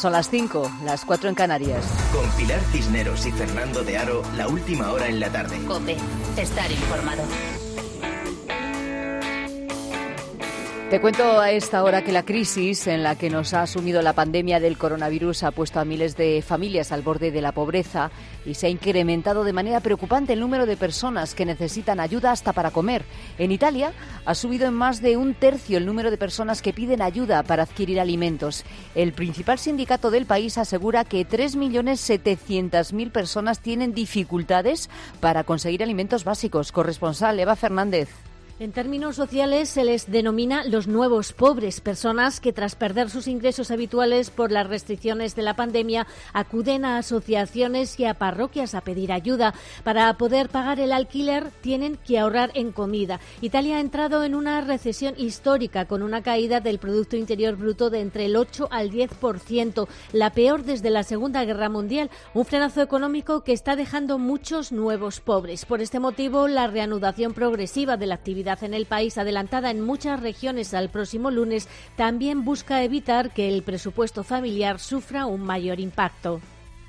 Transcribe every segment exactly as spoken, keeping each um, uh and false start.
Son las cinco, las cuatro en Canarias. Con Pilar Cisneros y Fernando de Aro, la última hora en la tarde. COPE, estar informado. Te cuento a esta hora que la crisis en la que nos ha asumido la pandemia del coronavirus ha puesto a miles de familias al borde de la pobreza y se ha incrementado de manera preocupante el número de personas que necesitan ayuda hasta para comer. En Italia ha subido en más de un tercio el número de personas que piden ayuda para adquirir alimentos. El principal sindicato del país asegura que tres millones setecientas mil personas tienen dificultades para conseguir alimentos básicos. Corresponsal Eva Fernández. En términos sociales se les denomina los nuevos pobres, personas que tras perder sus ingresos habituales por las restricciones de la pandemia acuden a asociaciones y a parroquias a pedir ayuda. Para poder pagar el alquiler tienen que ahorrar en comida. Italia ha entrado en una recesión histórica con una caída del Producto Interior Bruto de entre el ocho al diez por ciento, la peor desde la Segunda Guerra Mundial, un frenazo económico que está dejando muchos nuevos pobres. Por este motivo, la reanudación progresiva de la actividad en el país, adelantada en muchas regiones al próximo lunes, también busca evitar que el presupuesto familiar sufra un mayor impacto.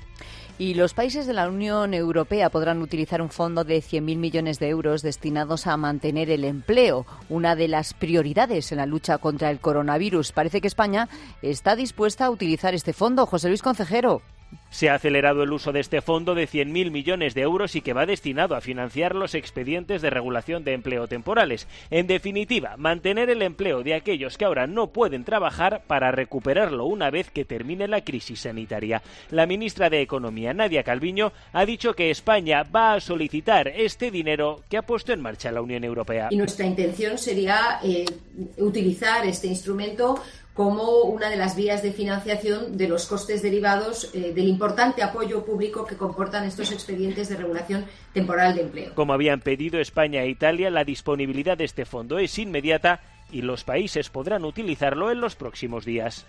Y los países de la Unión Europea podrán utilizar un fondo de cien mil millones de euros destinados a mantener el empleo, una de las prioridades en la lucha contra el coronavirus. Parece que España está dispuesta a utilizar este fondo. José Luis Concejero. Se ha acelerado el uso de este fondo de cien mil millones de euros y que va destinado a financiar los expedientes de regulación de empleo temporales. En definitiva, mantener el empleo de aquellos que ahora no pueden trabajar para recuperarlo una vez que termine la crisis sanitaria. La ministra de Economía, Nadia Calviño, ha dicho que España va a solicitar este dinero que ha puesto en marcha la Unión Europea. Y nuestra intención sería eh, utilizar este instrumento como una de las vías de financiación de los costes derivados eh, del importante apoyo público que comportan estos expedientes de regulación temporal de empleo. Como habían pedido España e Italia, la disponibilidad de este fondo es inmediata y los países podrán utilizarlo en los próximos días.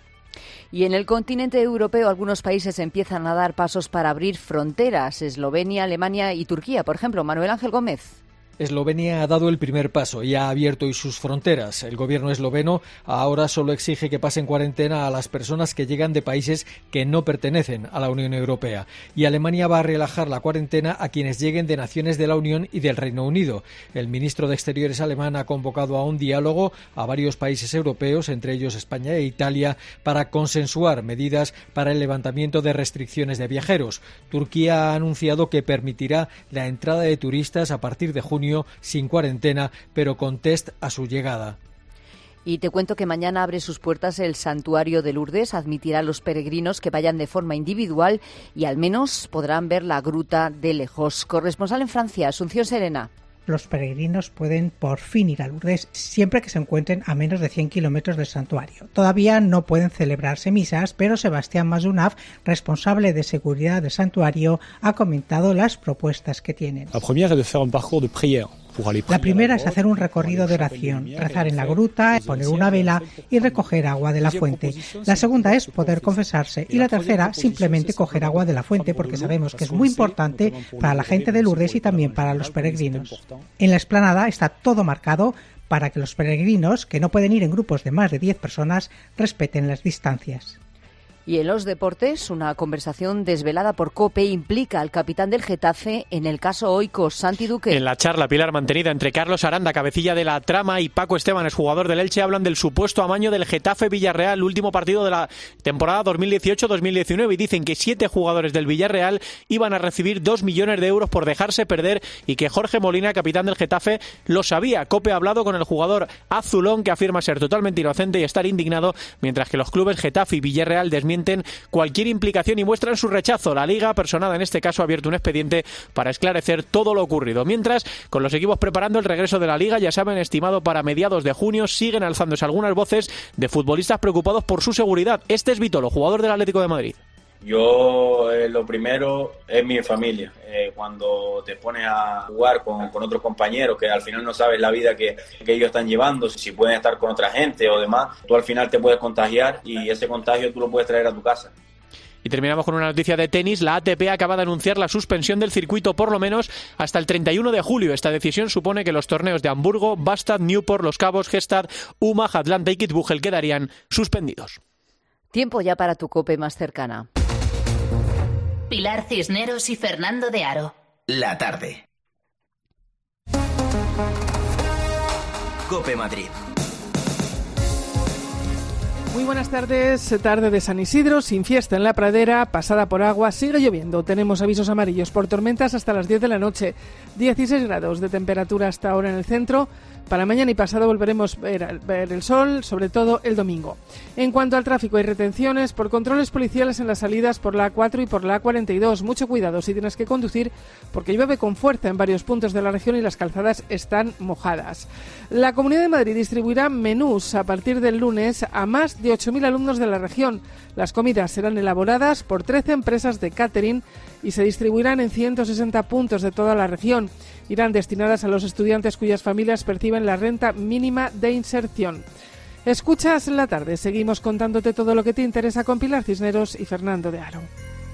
Y en el continente europeo algunos países empiezan a dar pasos para abrir fronteras. Eslovenia, Alemania y Turquía, por ejemplo. Manuel Ángel Gómez. Eslovenia ha dado el primer paso y ha abierto hoy sus fronteras. El gobierno esloveno ahora solo exige que pasen cuarentena a las personas que llegan de países que no pertenecen a la Unión Europea. Y Alemania va a relajar la cuarentena a quienes lleguen de naciones de la Unión y del Reino Unido. El ministro de Exteriores alemán ha convocado a un diálogo a varios países europeos, entre ellos España e Italia, para consensuar medidas para el levantamiento de restricciones de viajeros. Turquía ha anunciado que permitirá la entrada de turistas a partir de junio sin cuarentena, pero con test a su llegada. Y te cuento que mañana abre sus puertas el Santuario de Lourdes, admitirá a los peregrinos que vayan de forma individual y al menos podrán ver la gruta de lejos. Corresponsal en Francia, Asunción Serena. Los peregrinos pueden por fin ir a Lourdes siempre que se encuentren a menos de cien kilómetros del santuario. Todavía no pueden celebrarse misas, pero Sebastián Mazunaf, responsable de seguridad del santuario, ha comentado las propuestas que tienen. La primera es de hacer un parcours de prière. La primera es hacer un recorrido de oración, rezar en la gruta, poner una vela y recoger agua de la fuente. La segunda es poder confesarse y la tercera simplemente coger agua de la fuente porque sabemos que es muy importante para la gente de Lourdes y también para los peregrinos. En la explanada está todo marcado para que los peregrinos, que no pueden ir en grupos de más de diez personas, respeten las distancias. Y en los deportes, una conversación desvelada por COPE implica al capitán del Getafe en el caso Oikos, Santi Duque. En la charla, Pilar, mantenida entre Carlos Aranda, cabecilla de la trama, y Paco Esteban, jugador del Elche, hablan del supuesto amaño del Getafe-Villarreal, último partido de la temporada dos mil dieciocho dos mil diecinueve, y dicen que siete jugadores del Villarreal iban a recibir dos millones de euros por dejarse perder y que Jorge Molina, capitán del Getafe, lo sabía. COPE ha hablado con el jugador azulón, que afirma ser totalmente inocente y estar indignado, mientras que los clubes Getafe y Villarreal desmienten cualquier implicación y muestran su rechazo. La Liga, personada en este caso, ha abierto un expediente para esclarecer todo lo ocurrido. Mientras, con los equipos preparando el regreso de la Liga, ya saben, estimado para mediados de junio, siguen alzándose algunas voces de futbolistas preocupados por su seguridad. Este es Vitolo, jugador del Atlético de Madrid. Yo eh, lo primero es mi familia. Eh, cuando te pones a jugar con, con otros compañeros que al final no sabes la vida que, que ellos están llevando, si pueden estar con otra gente o demás, tú al final te puedes contagiar y ese contagio tú lo puedes traer a tu casa. Y terminamos con una noticia de tenis. La A T P acaba de anunciar la suspensión del circuito por lo menos hasta el treinta y uno de julio. Esta decisión supone que los torneos de Hamburgo, Bastad, Newport, Los Cabos, Gstaad, Umag, Atlanta y Kitzbühel quedarían suspendidos. Tiempo ya para tu COPE más cercana. Pilar Cisneros y Fernando de Aro. La tarde. COPE Madrid. Muy buenas tardes, tarde de San Isidro, sin fiesta en la pradera, pasada por agua, sigue lloviendo. Tenemos avisos amarillos por tormentas hasta las diez de la noche, dieciséis grados de temperatura hasta ahora en el centro. Para mañana y pasado volveremos a ver, ver el sol, sobre todo el domingo. En cuanto al tráfico, hay retenciones por controles policiales en las salidas por la A cuatro y por la A cuarenta y dos. Mucho cuidado si tienes que conducir porque llueve con fuerza en varios puntos de la región y las calzadas están mojadas. La Comunidad de Madrid distribuirá menús a partir del lunes a más de ocho mil alumnos de la región. Las comidas serán elaboradas por trece empresas de catering y se distribuirán en ciento sesenta puntos de toda la región. Irán destinadas a los estudiantes cuyas familias perciben la renta mínima de inserción. Escuchas La Tarde. Seguimos contándote todo lo que te interesa con Pilar Cisneros y Fernando de Aro.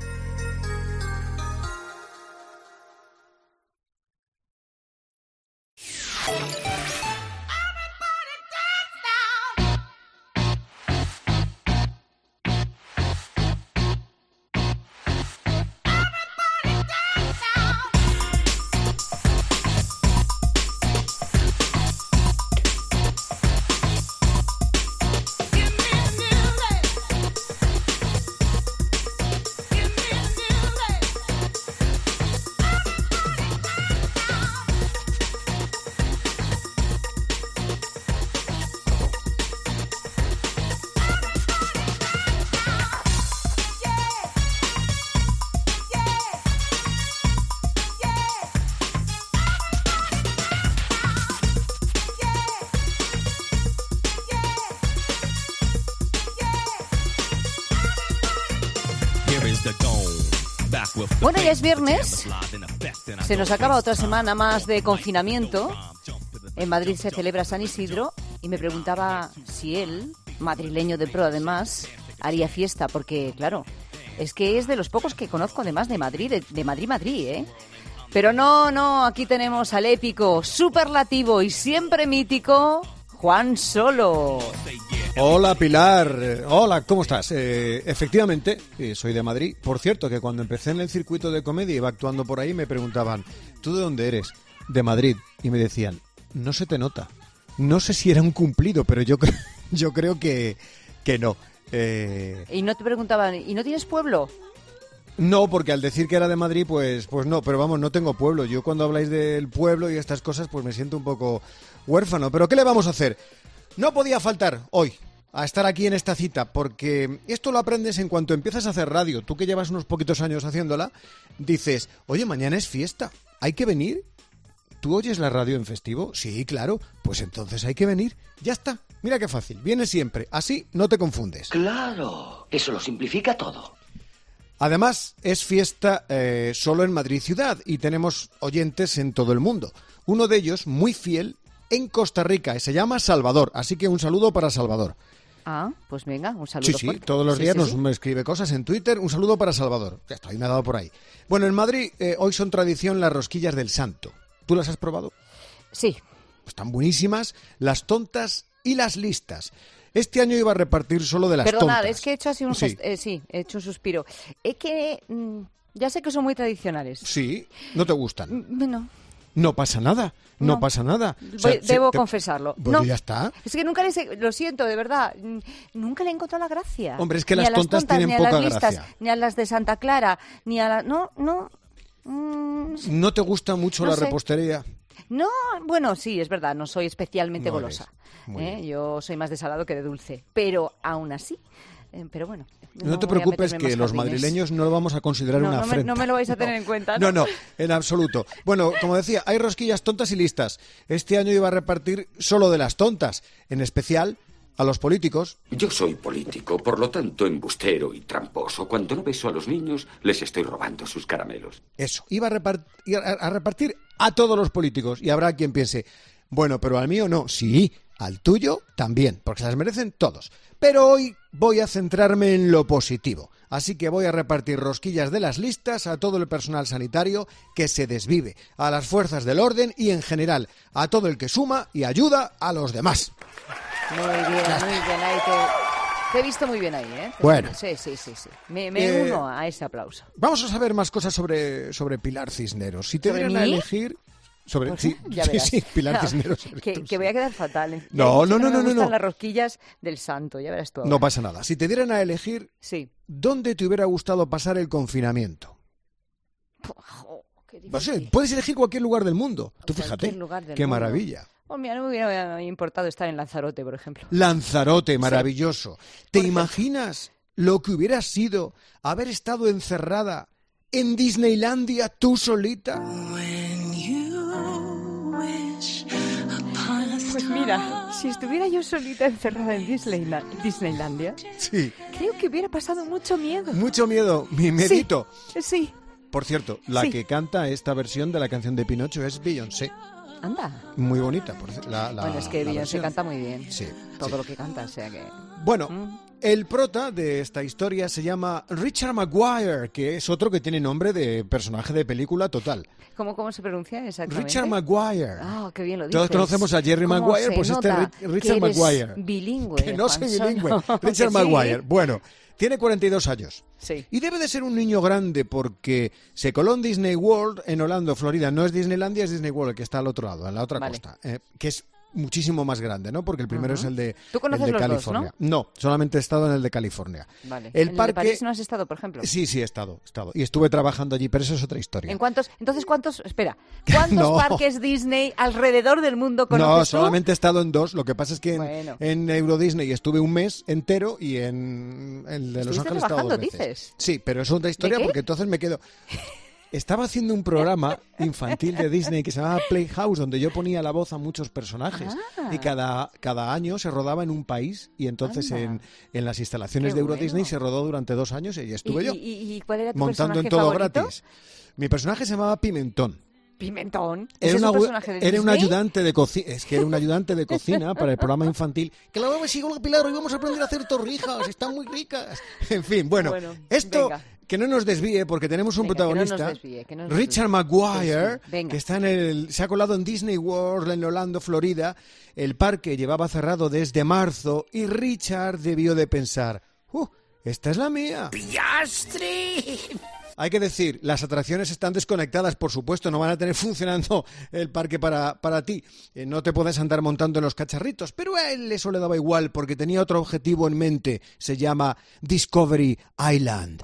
Bueno, ya es viernes, se nos acaba otra semana más de confinamiento. En Madrid se celebra San Isidro y me preguntaba si él, madrileño de pro además, haría fiesta, porque claro, es que es de los pocos que conozco además de Madrid, de, de Madrid, Madrid, ¿eh? Pero no, no, aquí tenemos al épico, superlativo y siempre mítico Juan Solo. Hola Pilar, hola, ¿cómo estás? Eh, efectivamente, eh, soy de Madrid. Por cierto, que cuando empecé en el circuito de comedia, iba actuando por ahí, me preguntaban, ¿tú de dónde eres? De Madrid. Y me decían, no se te nota. No sé si era un cumplido, pero yo, cre- yo creo que, que no. Eh... Y no te preguntaban, ¿y no tienes pueblo? No, porque al decir que era de Madrid, pues, pues no, pero vamos, no tengo pueblo. Yo cuando habláis del pueblo y estas cosas, pues me siento un poco huérfano. Pero ¿qué le vamos a hacer? No podía faltar hoy a estar aquí en esta cita, porque esto lo aprendes en cuanto empiezas a hacer radio. Tú que llevas unos poquitos años haciéndola, dices, oye, mañana es fiesta, ¿hay que venir? ¿Tú oyes la radio en festivo? Sí, claro, pues entonces hay que venir. Ya está, mira qué fácil, vienes siempre, así no te confundes. Claro, eso lo simplifica todo. Además, es fiesta eh, solo en Madrid ciudad y tenemos oyentes en todo el mundo. Uno de ellos, muy fiel, en Costa Rica, y se llama Salvador, así que un saludo para Salvador. Ah, pues venga, un saludo. Sí, sí, fuerte. todos los Sí, días sí, nos sí. me escribe cosas en Twitter. Un saludo para Salvador. Ya está, ahí me ha dado por ahí. Bueno, en Madrid eh, hoy son tradición las rosquillas del Santo. ¿Tú las has probado? Sí. Están buenísimas, las tontas y las listas. Este año iba a repartir solo de las Perdonad, tontas. es que he hecho así un Sí. gest- eh, sí, he hecho un suspiro. Es que mm, ya sé que son muy tradicionales. Sí, ¿no te gustan? Mm, No. No pasa nada, no, No. pasa nada. O sea, Voy- sí, debo te- confesarlo. Pues No. ya está. Es que nunca les he, lo siento, de verdad, mm, nunca le he encontrado la gracia. Hombre, es que Ni las a las tontas tienen ni a poca las listas, gracia. ni a las de Santa Clara, ni a la... No, no... mm, ¿No te gusta mucho No la sé. repostería? No, bueno, sí, es verdad, no soy especialmente No golosa. eres. Muy ¿eh? bien. Yo soy más de salado que de dulce, pero aún así, eh, pero bueno. No, te voy a preocupes, meterme que más los jardines. madrileños no lo vamos a considerar No, una no me, afrenta. no me lo vais a tener en cuenta, ¿no? No, no, en absoluto. Bueno, como decía, hay rosquillas tontas y listas. Este año iba a repartir solo de las tontas, en especial a los políticos. Yo soy político, por lo tanto embustero y tramposo. Cuando no beso a los niños, les estoy robando sus caramelos. Eso, iba a repartir, a repartir a todos los políticos. Y habrá quien piense, bueno, pero al mío no. Sí, al tuyo también, porque se las merecen todos. Pero hoy voy a centrarme en lo positivo. Así que voy a repartir rosquillas de las listas a todo el personal sanitario que se desvive, a las fuerzas del orden y en general a todo el que suma y ayuda a los demás. Muy bien, muy bien, ahí te, Te he visto muy bien ahí, ¿eh? Bueno. Sí, sí, sí, sí. Me, me Eh, uno a ese aplauso. Vamos a saber más cosas sobre, sobre Pilar Cisneros. Si te ¿Sobre dieran a mí? elegir... Sobre, Pues, sí, ya sí, verás. sí, Pilar Cisneros. que, que voy a quedar fatal. ¿eh? No, Ya he dicho no, que no, me no, no, gustan no. las rosquillas del santo, ya verás tú ahora. No pasa nada. Si te dieran a elegir, Sí. ¿dónde te hubiera gustado pasar el confinamiento? Jo, qué No sé, difícil. puedes elegir cualquier lugar del mundo. Tú fíjate, Cualquier lugar del qué mundo. maravilla. Oh, mira, no me hubiera importado estar en Lanzarote, por ejemplo. Lanzarote, maravilloso. ¿Te imaginas lo que hubiera sido haber estado encerrada en Disneylandia tú solita? Pues mira, si estuviera yo solita encerrada en Disneyla- Disneylandia, Sí, creo que hubiera pasado mucho miedo. mucho miedo, mi medito. Sí, Por cierto, la Sí. que canta esta versión de la canción de Pinocho es Beyoncé. anda. Muy bonita, por ci- la, la bueno, es que la Beyoncé versión. canta muy bien. Sí, Todo sí. lo que canta, o sea que... Bueno, Mm. el prota de esta historia se llama Richard Maguire, que es otro que tiene nombre de personaje de película total. ¿Cómo, cómo se pronuncia exactamente? Richard Maguire. Ah, qué bien lo dices. Todos conocemos a Jerry ¿Cómo Maguire, se pues este nota Ri- Richard que eres Maguire. bilingüe, Que no soy Juan bilingüe. Sono. Richard Que sí. Maguire. Bueno, tiene cuarenta y dos años. Sí. Y debe de ser un niño grande porque se coló en Disney World en Orlando, Florida. No es Disneylandia, es Disney World, que está al otro lado, en la otra Vale. costa. eh, que es muchísimo más grande, ¿no? Porque el primero Ujú. es el de, Tú conoces el de los dos, California. ¿no? solamente he estado en el de California. Vale. El ¿En el parque... de París no has estado, por ejemplo? Sí, sí, he estado, he estado. Y estuve trabajando allí, pero eso es otra historia. ¿En cuántos? Entonces, ¿cuántos? Espera. ¿Cuántos No. parques Disney alrededor del mundo conoces No, tú? solamente he estado en dos. Lo que pasa es que en, Bueno. en Euro Disney estuve un mes entero y en el de Los ¿Estuviste Ángeles he estado dos trabajando, veces. dices? Sí, pero es otra historia qué? porque entonces me quedo... Estaba haciendo un programa infantil de Disney que se llamaba Playhouse, donde yo ponía la voz a muchos personajes. Ah. Y cada, cada año se rodaba en un país y entonces Anda. en, en las instalaciones Qué de Euro bueno. Disney se rodó durante dos años y ahí estuve ¿Y, yo, y, y cuál era tu montando en personaje todo favorito? gratis. Mi personaje se llamaba Pimentón. Pimentón. ¿Ese Era, es una un abu- personaje de era un Disney? ayudante de cocina, es que era un ayudante de cocina para el programa infantil. Que la me sigo la Pilar, hoy vamos a aprender a hacer torrijas, están muy ricas. En fin, bueno, Bueno, esto venga. que no nos desvíe porque tenemos un Venga, que no nos protagonista, desvíe, que no nos Richard desvíe. Maguire, Sí, sí, venga. que está en el, se ha colado en Disney World en Orlando, Florida. El parque llevaba cerrado desde marzo y Richard debió de pensar, "Uh, esta es la mía." Hay que decir, las atracciones están desconectadas, por supuesto, no van a tener funcionando el parque para, para ti. Eh, no te puedes andar montando en los cacharritos, pero a él eso le daba igual porque tenía otro objetivo en mente. Se llama Discovery Island.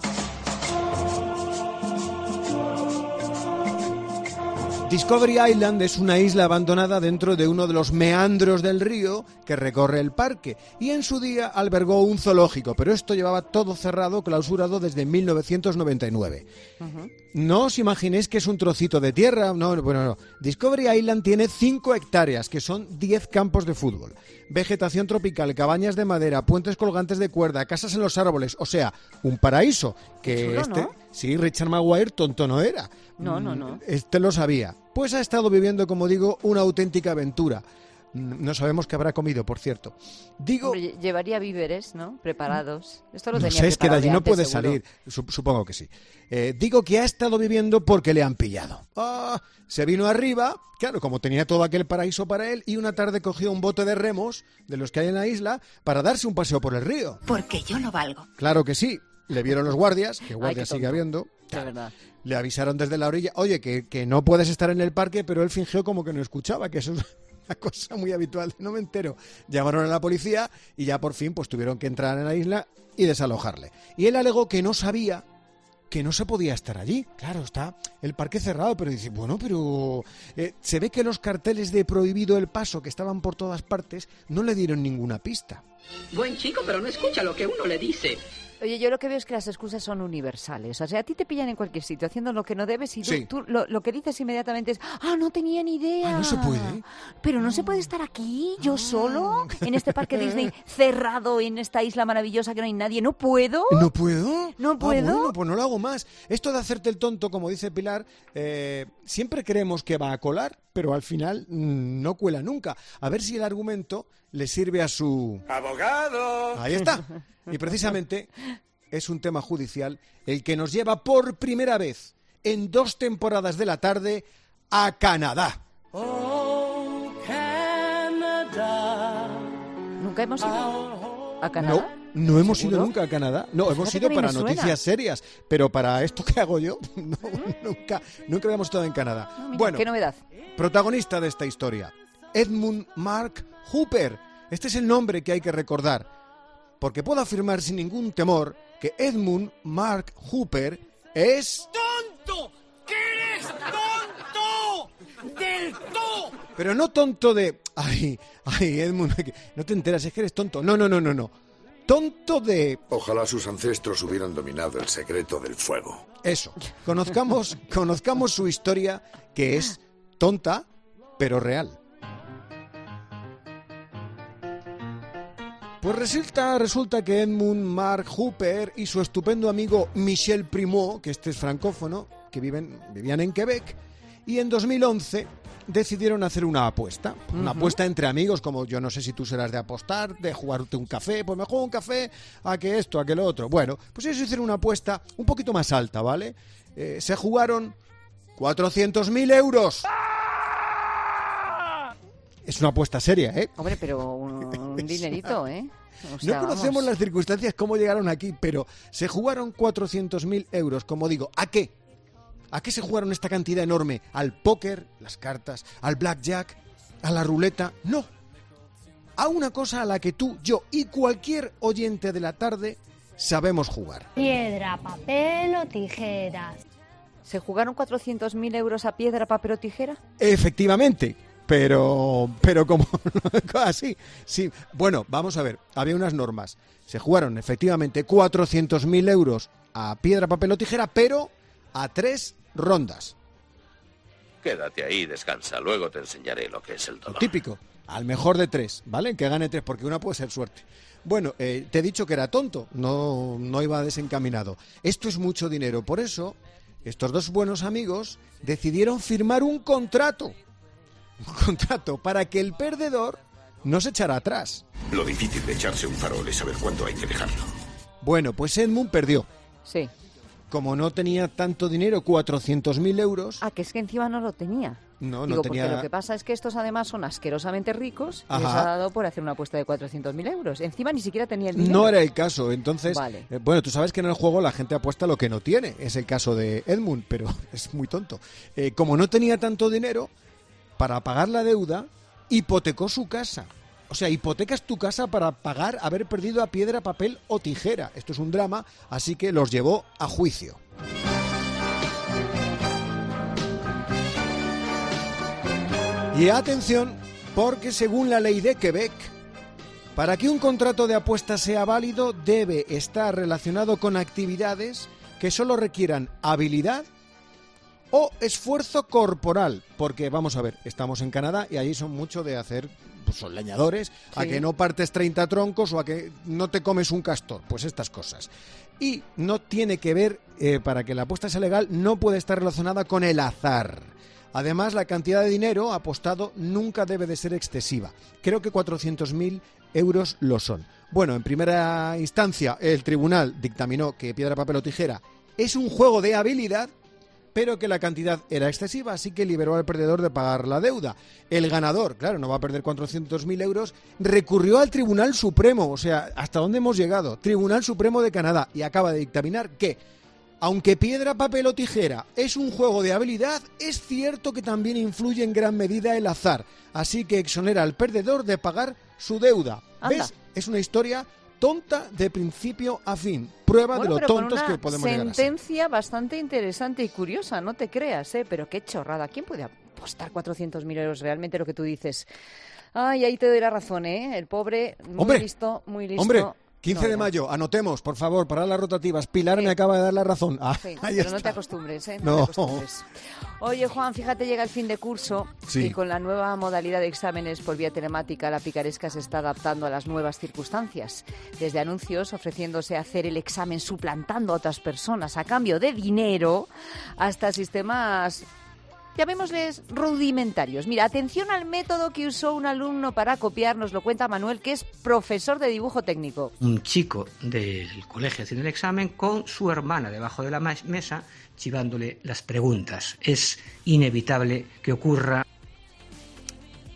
Discovery Island es una isla abandonada dentro de uno de los meandros del río que recorre el parque y en su día albergó un zoológico, pero esto llevaba todo cerrado, clausurado desde mil novecientos noventa y nueve. Ujú. No os imaginéis que es un trocito de tierra, no, bueno, no. Discovery Island tiene cinco hectáreas, que son diez campos de fútbol, vegetación tropical, cabañas de madera, puentes colgantes de cuerda, casas en los árboles, o sea, un paraíso que Chulo, este, ¿no? sí, Richard Maguire tonto no era. No, no, Mm, no. Este lo sabía. Pues ha estado viviendo, como digo, una auténtica aventura. Mm, No sabemos qué habrá comido, por cierto. Digo, Hombre, lle- llevaría víveres, ¿no? Preparados. Esto lo no tenía sé, es que de preparado allí no antes, puede seguro. salir. Sup- supongo que sí. Eh, digo que ha estado viviendo porque le han pillado. Ah, se vino arriba, claro, como tenía todo aquel paraíso para él, y una tarde cogió un bote de remos, de los que hay en la isla, para darse un paseo por el río. Porque yo no valgo. Claro que sí. Le vieron los guardias, que guardias qué sigue tonto. habiendo. De verdad. Le avisaron desde la orilla, oye, que, que no puedes estar en el parque, pero él fingió como que no escuchaba, que eso es una cosa muy habitual, no me entero. Llamaron a la policía y ya por fin pues tuvieron que entrar en la isla y desalojarle. Y él alegó que no sabía que no se podía estar allí. Claro, está el parque cerrado, pero dice, bueno, pero eh, se ve que los carteles de prohibido el paso que estaban por todas partes no le dieron ninguna pista. Buen chico, pero no escucha lo que uno le dice. Oye, yo lo que veo es que las excusas son universales. O sea, a ti te pillan en cualquier sitio haciendo lo que no debes y tú, Sí. tú lo, lo que dices inmediatamente es, ah, no tenía ni idea. Ah, no se puede. Pero no se puede estar aquí, yo solo, en este parque Disney cerrado, en esta isla maravillosa que no hay nadie. ¿No puedo? ¿No puedo? ¿No Ah, puedo? bueno, pues no lo hago más. Esto de hacerte el tonto, como dice Pilar, eh, siempre creemos que va a colar, pero al final mm, no cuela nunca. A ver si el argumento le sirve a su... ¡Abogado! Ahí está. Y precisamente es un tema judicial el que nos lleva por primera vez en dos temporadas de la tarde a Canadá. ¿Nunca hemos ido a Canadá? No, No hemos ¿Seguro? ido nunca a Canadá. No, hemos Fíjate ido que para a mí me noticias suena. serias, pero para esto que hago yo, no, nunca, nunca habíamos estado en Canadá. No, mira, Bueno, qué novedad. protagonista de esta historia, Edmund Mark Hooper. Este es el nombre que hay que recordar, porque puedo afirmar sin ningún temor que Edmund Mark Hooper es... ¡Tonto! ¡Que eres tonto! ¡Del todo! Pero no tonto de... Ay, ay, Edmund, no te enteras, es que eres tonto. No, no, no, no, no. Tonto de... Ojalá sus ancestros hubieran dominado el secreto del fuego. Eso. Conozcamos, conozcamos su historia, que es tonta, pero real. Pues resulta, resulta que Edmund Mark Hooper y su estupendo amigo Michel Primo, que este es francófono, que viven, vivían en Quebec, y en dos mil once decidieron hacer una apuesta. Una Ujú. apuesta entre amigos, como yo no sé si tú serás de apostar, de jugarte un café, pues me juego un café, a que esto, a que lo otro. Bueno, pues ellos hicieron una apuesta un poquito más alta, ¿vale? Eh, se jugaron cuatrocientos mil euros. Es una apuesta seria, ¿eh? Hombre, pero un, un dinerito, ¿eh? O sea, No conocemos vamos. las circunstancias, cómo llegaron aquí, pero se jugaron cuatrocientos mil euros, como digo. ¿A qué? ¿A qué se jugaron esta cantidad enorme? ¿Al póker, las cartas, al blackjack, a la ruleta? No. A una cosa a la que tú, yo y cualquier oyente de la tarde sabemos jugar. Piedra, papel o tijeras. ¿Se jugaron cuatrocientos mil euros a piedra, papel o tijera? Efectivamente. Pero, pero como así, sí. Bueno, vamos a ver, había unas normas. Se jugaron efectivamente cuatrocientos mil euros a piedra, papel o tijera, pero a tres rondas. Quédate ahí, descansa. Luego te enseñaré lo que es el Lo dolor. típico, al mejor de tres, ¿vale? Que gane tres, porque una puede ser suerte. Bueno, eh, te he dicho que era tonto, no, no iba desencaminado. Esto es mucho dinero, por eso estos dos buenos amigos decidieron firmar un contrato. Un contrato para que el perdedor no se echara atrás. Lo difícil de echarse un farol es saber cuándo hay que dejarlo. Bueno, pues Edmund perdió. Sí. Como no tenía tanto dinero, cuatrocientos mil euros... Ah, que es que encima no lo tenía. No, Digo, no tenía... porque lo que pasa es que estos además son asquerosamente ricos y les Ajá. ha dado por hacer una apuesta de cuatrocientos mil euros. Encima ni siquiera tenía el dinero. No era el caso, entonces... Vale. eh, bueno, tú sabes que en el juego la gente apuesta lo que no tiene. Es el caso de Edmund, pero es muy tonto. Eh, como no tenía tanto dinero, para pagar la deuda, hipotecó su casa. O sea, hipotecas tu casa para pagar haber perdido a piedra, papel o tijera. Esto es un drama, así que los llevó a juicio. Y atención, porque según la ley de Quebec, para que un contrato de apuesta sea válido, debe estar relacionado con actividades que solo requieran habilidad o esfuerzo corporal. Porque, vamos a ver, estamos en Canadá y allí son mucho de hacer, pues son leñadores, a Sí. que no partes treinta troncos o a que no te comes un castor, pues estas cosas. Y no tiene que ver, eh, para que la apuesta sea legal, no puede estar relacionada con el azar. Además, la cantidad de dinero apostado nunca debe de ser excesiva. Creo que cuatrocientos mil euros lo son. Bueno, en primera instancia, el tribunal dictaminó que piedra, papel o tijera es un juego de habilidad, pero que la cantidad era excesiva, así que liberó al perdedor de pagar la deuda. El ganador, claro, no va a perder cuatrocientos mil euros, recurrió al Tribunal Supremo, o sea, ¿hasta dónde hemos llegado? Tribunal Supremo de Canadá, y acaba de dictaminar que, aunque piedra, papel o tijera es un juego de habilidad, es cierto que también influye en gran medida el azar, así que exonera al perdedor de pagar su deuda. Anda. ¿Ves? Es una historia tonta de principio a fin. Prueba Bueno, de lo pero con tontos una que podemos llegar a ser. sentencia bastante interesante y curiosa, no te creas, ¿eh? Pero qué chorrada. ¿Quién puede apostar cuatrocientos mil euros realmente lo que tú dices? Ay, ahí te doy la razón, ¿eh? El pobre, muy Hombre, listo, muy listo. Hombre, quince no de era. mayo, anotemos, por favor, para las rotativas. Pilar me acaba de dar la razón. Ah, Sí, ahí pero está. no te acostumbres, ¿eh? No. te acostumbres. Oye, Juan, fíjate, llega el fin de curso Sí. y con la nueva modalidad de exámenes por vía telemática, la picaresca se está adaptando a las nuevas circunstancias. Desde anuncios ofreciéndose a hacer el examen suplantando a otras personas a cambio de dinero, hasta sistemas, llamémosles, rudimentarios. Mira, atención al método que usó un alumno para copiar, nos lo cuenta Manuel, que es profesor de dibujo técnico. Un chico del colegio haciendo el examen con su hermana debajo de la ma- mesa chivándole las preguntas. Es inevitable que ocurra.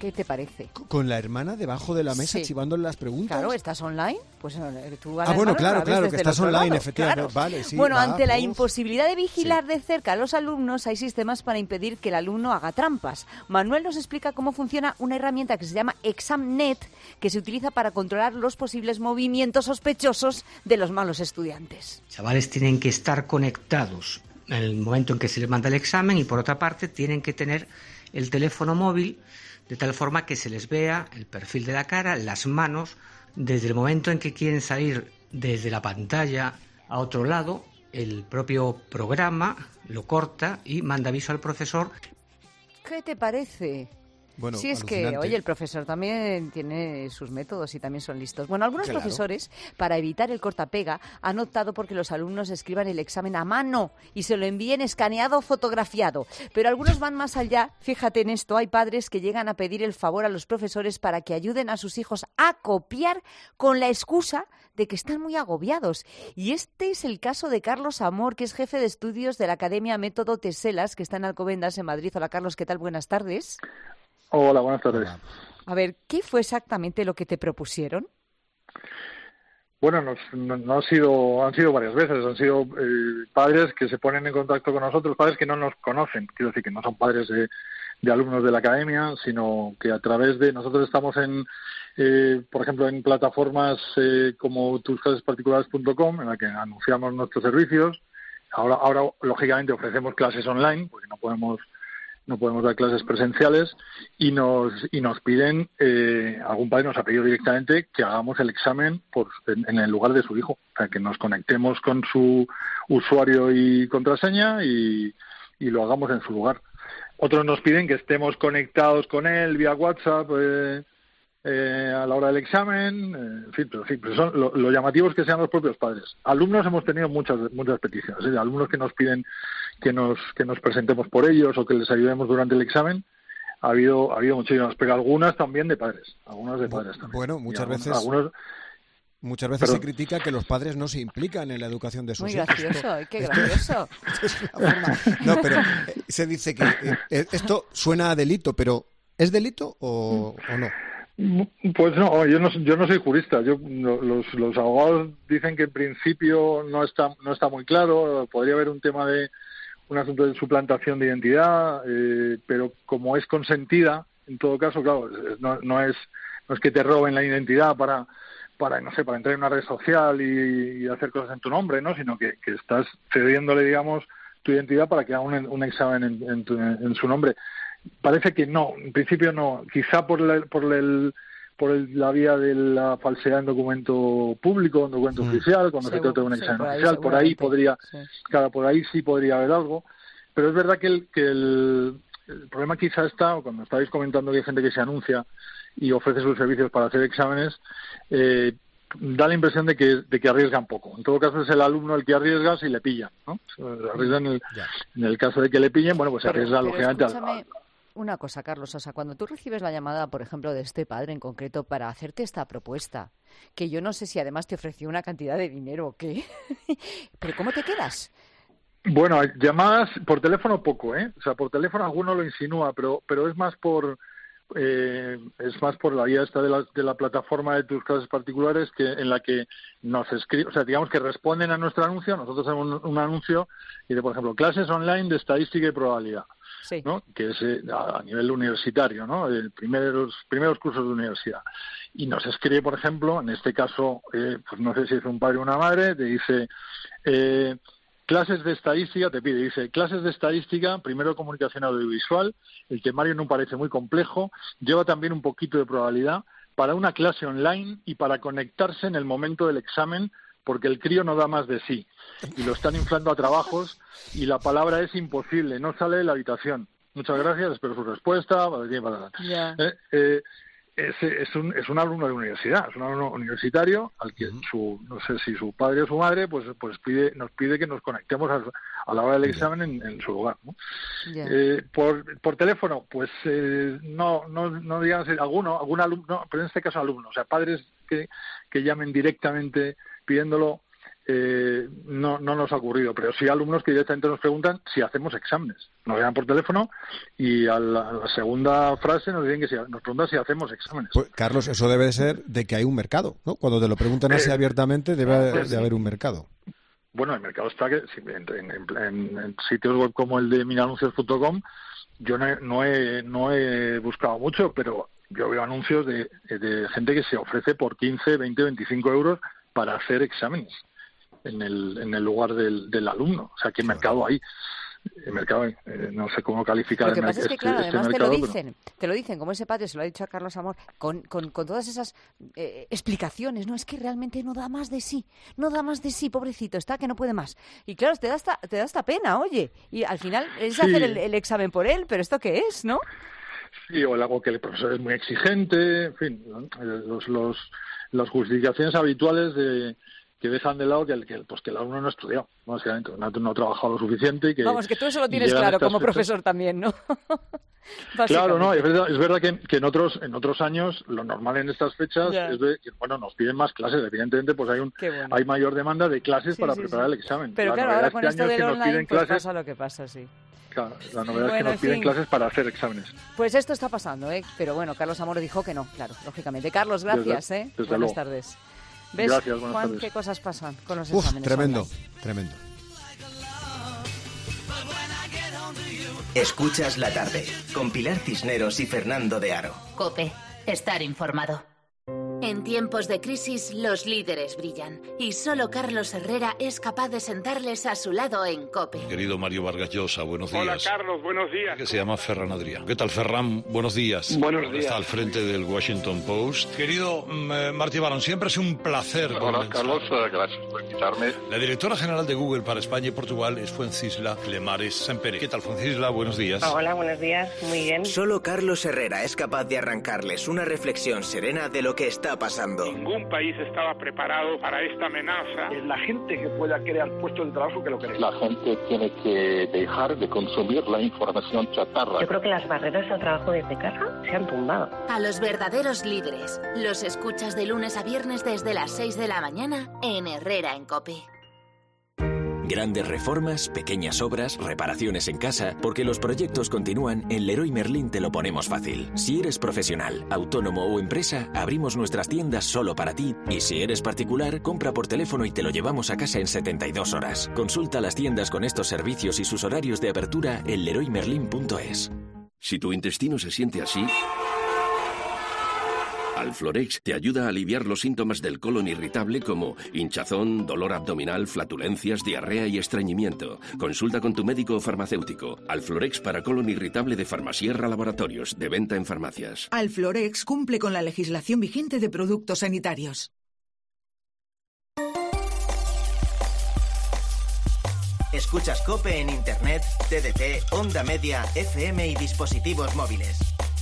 ¿Qué te parece? Con la hermana debajo de la mesa sí. chivándole las preguntas. Claro, ¿estás online? Pues tú a Ah, bueno, claro, claro, que estás online, lado. efectivamente. Claro. Vale, sí, bueno, va, ante la uf. imposibilidad de vigilar sí. de cerca a los alumnos, hay sistemas para impedir que el alumno haga trampas. Manuel nos explica cómo funciona una herramienta que se llama ExamNet, que se utiliza para controlar los posibles movimientos sospechosos de los malos estudiantes. Chavales tienen que estar conectados en el momento en que se les manda el examen y, por otra parte, tienen que tener el teléfono móvil de tal forma que se les vea el perfil de la cara, las manos, desde el momento en que quieren salir desde la pantalla a otro lado, el propio programa lo corta y manda aviso al profesor. ¿Qué te parece? Bueno, sí, es que, oye, el profesor también tiene sus métodos y también son listos. Bueno, algunos claro. profesores, para evitar el cortapega, han optado porque los alumnos escriban el examen a mano y se lo envíen escaneado o fotografiado. Pero algunos van más allá. Fíjate en esto, hay padres que llegan a pedir el favor a los profesores para que ayuden a sus hijos a copiar con la excusa de que están muy agobiados. Y este es el caso de Carlos Amor, que es jefe de estudios de la Academia Método Teselas, que está en Alcobendas, en Madrid. Hola, Carlos, ¿qué tal? Buenas tardes. Hola, buenas tardes. A ver, ¿qué fue exactamente lo que te propusieron? Bueno, nos, no, no ha sido, han sido varias veces. Han sido eh, padres que se ponen en contacto con nosotros, padres que no nos conocen. Quiero decir que no son padres de, de alumnos de la academia, sino que a través de... Nosotros estamos en, eh, por ejemplo, en plataformas eh, como tus clases particulares punto com, en la que anunciamos nuestros servicios. Ahora, ahora lógicamente, ofrecemos clases online, porque no podemos... no podemos dar clases presenciales y nos y nos piden, eh, algún padre nos ha pedido directamente que hagamos el examen por, en, en el lugar de su hijo, o sea, que nos conectemos con su usuario y contraseña y, y lo hagamos en su lugar. Otros nos piden que estemos conectados con él vía WhatsApp eh, eh, a la hora del examen, eh, en fin, pero, en fin, pero son lo, lo llamativo es que sean los propios padres. Alumnos hemos tenido muchas muchas peticiones, ¿eh? Alumnos que nos piden que nos que nos presentemos por ellos o que les ayudemos durante el examen. Ha habido ha habido muchísimas, pero algunas también de padres, algunas de padres también. Bueno, muchas algunos, veces algunos, muchas veces Perdón. se critica que los padres no se implican en la educación de sus Muy hijos. gracioso, Esto, qué esto, gracioso. Esto es una forma. No, pero eh, se dice que eh, esto suena a delito, pero ¿es delito o, o no? Pues no, yo no, yo no soy jurista. Yo los, los abogados dicen que en principio no está no está muy claro. Podría haber un tema de un asunto de suplantación de identidad, eh, pero como es consentida, en todo caso, claro, no, no es no es que te roben la identidad para para no sé para entrar en una red social y, y hacer cosas en tu nombre, no, sino que, que estás cediéndole, digamos, tu identidad para que haga un, un examen en, en, tu, en su nombre. Parece que no, en principio no. Quizá por la, por el, por el, la vía de la falsedad en documento público, en documento mm. oficial, cuando sí, se trata de un examen sí, por oficial, ahí, por ahí podría, sí. claro, por ahí sí podría haber algo. Pero es verdad que el, que el, el problema quizá está, cuando estáis comentando que hay gente que se anuncia y ofrece sus servicios para hacer exámenes, eh, da la impresión de que de que arriesgan poco. En todo caso es el alumno el que arriesga si le pillan, ¿no? Arriesga en el, en el caso de que le pillen, bueno, pues pero, arriesga pero lógicamente al... Una cosa, Carlos, o sea, cuando tú recibes la llamada, por ejemplo, de este padre en concreto para hacerte esta propuesta, que yo no sé si además te ofreció una cantidad de dinero o qué, pero ¿cómo te quedas? Bueno, llamadas por teléfono poco, ¿eh? O sea, por teléfono alguno lo insinúa, pero pero es más por eh, es más por la vía esta de la, de la plataforma de tus clases particulares que en la que nos escriben, o sea, digamos que responden a nuestro anuncio, nosotros hacemos un, un anuncio y de, por ejemplo, clases online de estadística y probabilidad. Sí. ¿No? Que es eh, a nivel universitario, ¿no? El primer, los primeros cursos de universidad. Y nos escribe, por ejemplo, en este caso, eh, pues no sé si es un padre o una madre, te dice, eh, clases de estadística, te pide, dice, clases de estadística, primero comunicación audiovisual, el temario no parece muy complejo, lleva también un poquito de probabilidad, para una clase online y para conectarse en el momento del examen, porque el crío no da más de sí y lo están inflando a trabajos y la palabra es imposible, no sale de la habitación. Muchas gracias, espero su respuesta. Yeah. Eh, eh, es, es, un, es un alumno de universidad, es un alumno universitario al que su, no sé si su padre o su madre pues pues pide nos pide que nos conectemos a, a la hora del examen en, en su lugar, ¿no? Yeah. Eh, por, por teléfono, pues eh, no no no digamos alguno, algún alumno, pero en este caso alumnos, o sea, padres que, que llamen directamente pidiéndolo, eh, no, no nos ha ocurrido, pero sí alumnos que directamente nos preguntan si hacemos exámenes. Nos llaman por teléfono y a la, a la segunda frase nos dicen que si, nos preguntan si hacemos exámenes. Pues, Carlos, eso debe de ser de que hay un mercado, ¿no? Cuando te lo preguntan así Eh, abiertamente, debe pues de sí. haber un mercado. Bueno, el mercado está que si- en, en- en- en sitios web como el de minanuncios punto com. Yo no he, no he, no he buscado mucho, pero yo veo anuncios de, de gente que se ofrece por quince, veinte, veinticinco euros para hacer exámenes en el, en el lugar del, del alumno. O sea, ¿qué mercado hay? El mercado, eh, no sé cómo calificar Lo que el pasa es que, este- claro, este además te lo mercado, pero- dicen, te lo dicen, como ese patio, se lo ha dicho a Carlos Amor, con, con, con todas esas eh, explicaciones, no, es que realmente no da más de sí, no da más de sí, pobrecito, está que no puede más. Y claro, te da esta, te da esta pena, oye, y al final es Sí. hacer el, el examen por él, pero ¿esto qué es, no? Sí, o algo que el profesor es muy exigente, en fin, ¿no? Eh, los, los, las justificaciones habituales de que dejan de lado que el, que, el- pues que el alumno no ha estudiado, básicamente, no, no ha trabajado lo suficiente y que... Vamos, que tú eso lo y tienes llegan claro estas como fechas. profesor también, ¿no? Claro, no, Básicamente. es verdad, es verdad que, que en otros en otros años lo normal en estas fechas Ya. es de que, bueno, nos piden más clases, evidentemente pues hay un Qué bueno. hay mayor demanda de clases Sí, para sí, preparar sí. el examen. Pero La claro, novedad ahora este con esto año es del que nos online, piden pues clases, pasa lo que pasa, sí. claro, la novedad es Bueno, que en nos piden fin. clases para hacer exámenes. Pues esto está pasando, ¿eh? Pero bueno, Carlos Amor dijo que no, claro, lógicamente. Carlos, gracias, Desde- ¿eh? desde Buenas luego. tardes. ¿Ves, Gracias, buenas Juan, tardes. qué cosas pasan con los Uf, exámenes tremendo, online? tremendo. Escuchas la tarde con Pilar Cisneros y Fernando de Aro. Cope, estar informado. En tiempos de crisis, los líderes brillan. Y solo Carlos Herrera es capaz de sentarles a su lado en COPE. Querido Mario Vargas Llosa, buenos días. Hola Carlos, buenos días. Que se llama Ferran Adrià. ¿Qué tal, Ferran? Buenos días. Buenos Ahora días. Está al frente del Washington Post. Querido mm, eh, Martí Barón, siempre es un placer. Hola comenzar. Carlos, eh, gracias por invitarme. La directora general de Google para España y Portugal es Fuencisla Clemares Sempere. ¿Qué tal, Fuencisla? Buenos días. Hola, buenos días. Muy bien. Solo Carlos Herrera es capaz de arrancarles una reflexión serena de lo que está pasando. Ningún país estaba preparado para esta amenaza. Es la gente que pueda crear puestos de trabajo que lo cree. La gente tiene que dejar de consumir la información chatarra. Yo creo que las barreras al trabajo desde casa se han tumbado. A los verdaderos líderes. Los escuchas de lunes a viernes desde las seis de la mañana en Herrera en COPE. Grandes reformas, pequeñas obras, reparaciones en casa, porque los proyectos continúan, en Leroy Merlin te lo ponemos fácil. Si eres profesional, autónomo o empresa, abrimos nuestras tiendas solo para ti, y si eres particular, compra por teléfono y te lo llevamos a casa en setenta y dos horas. Consulta las tiendas con estos servicios y sus horarios de apertura en leroy merlin punto es. Si tu intestino se siente así, Alflorex te ayuda a aliviar los síntomas del colon irritable como hinchazón, dolor abdominal, flatulencias, diarrea y estreñimiento. Consulta con tu médico o farmacéutico. Alflorex para colon irritable de Farmasierra Laboratorios, de venta en farmacias. Alflorex cumple con la legislación vigente de productos sanitarios. Escuchas COPE en Internet, T D T, Onda Media, F M y dispositivos móviles.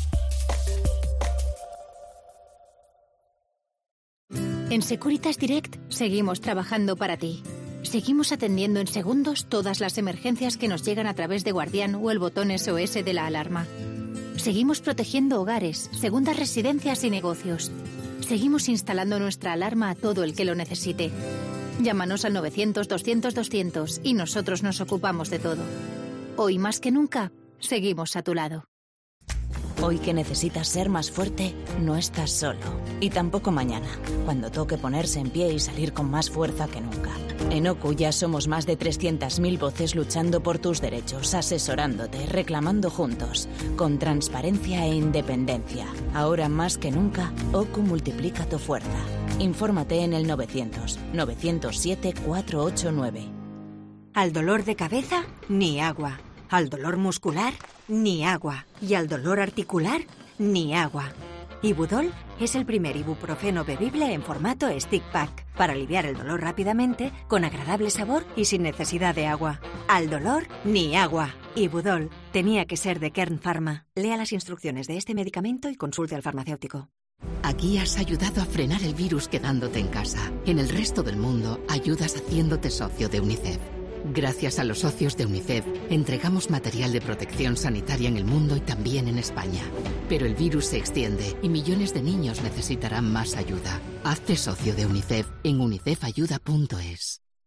En Securitas Direct seguimos trabajando para ti. Seguimos atendiendo en segundos todas las emergencias que nos llegan a través de Guardián o el botón S O S de la alarma. Seguimos protegiendo hogares, segundas residencias y negocios. Seguimos instalando nuestra alarma a todo el que lo necesite. Llámanos al novecientos, doscientos, doscientos y nosotros nos ocupamos de todo. Hoy más que nunca, seguimos a tu lado. Hoy que necesitas ser más fuerte, no estás solo. Y tampoco mañana, cuando toque ponerse en pie y salir con más fuerza que nunca. En OCU ya somos más de trescientas mil voces luchando por tus derechos, asesorándote, reclamando juntos, con transparencia e independencia. Ahora más que nunca, OCU multiplica tu fuerza. Infórmate en el novecientos, novecientos siete, cuatrocientos ochenta y nueve. Al dolor de cabeza, ni agua. Al dolor muscular, ni agua. Y al dolor articular, ni agua. Ibudol es el primer ibuprofeno bebible en formato stick pack para aliviar el dolor rápidamente, con agradable sabor y sin necesidad de agua. Al dolor, ni agua. Ibudol tenía que ser de Kern Pharma. Lea las instrucciones de este medicamento y consulte al farmacéutico. Aquí has ayudado a frenar el virus quedándote en casa. En el resto del mundo ayudas haciéndote socio de UNICEF. Gracias a los socios de UNICEF, entregamos material de protección sanitaria en el mundo y también en España. Pero el virus se extiende y millones de niños necesitarán más ayuda. Hazte socio de UNICEF en unicef ayuda punto es.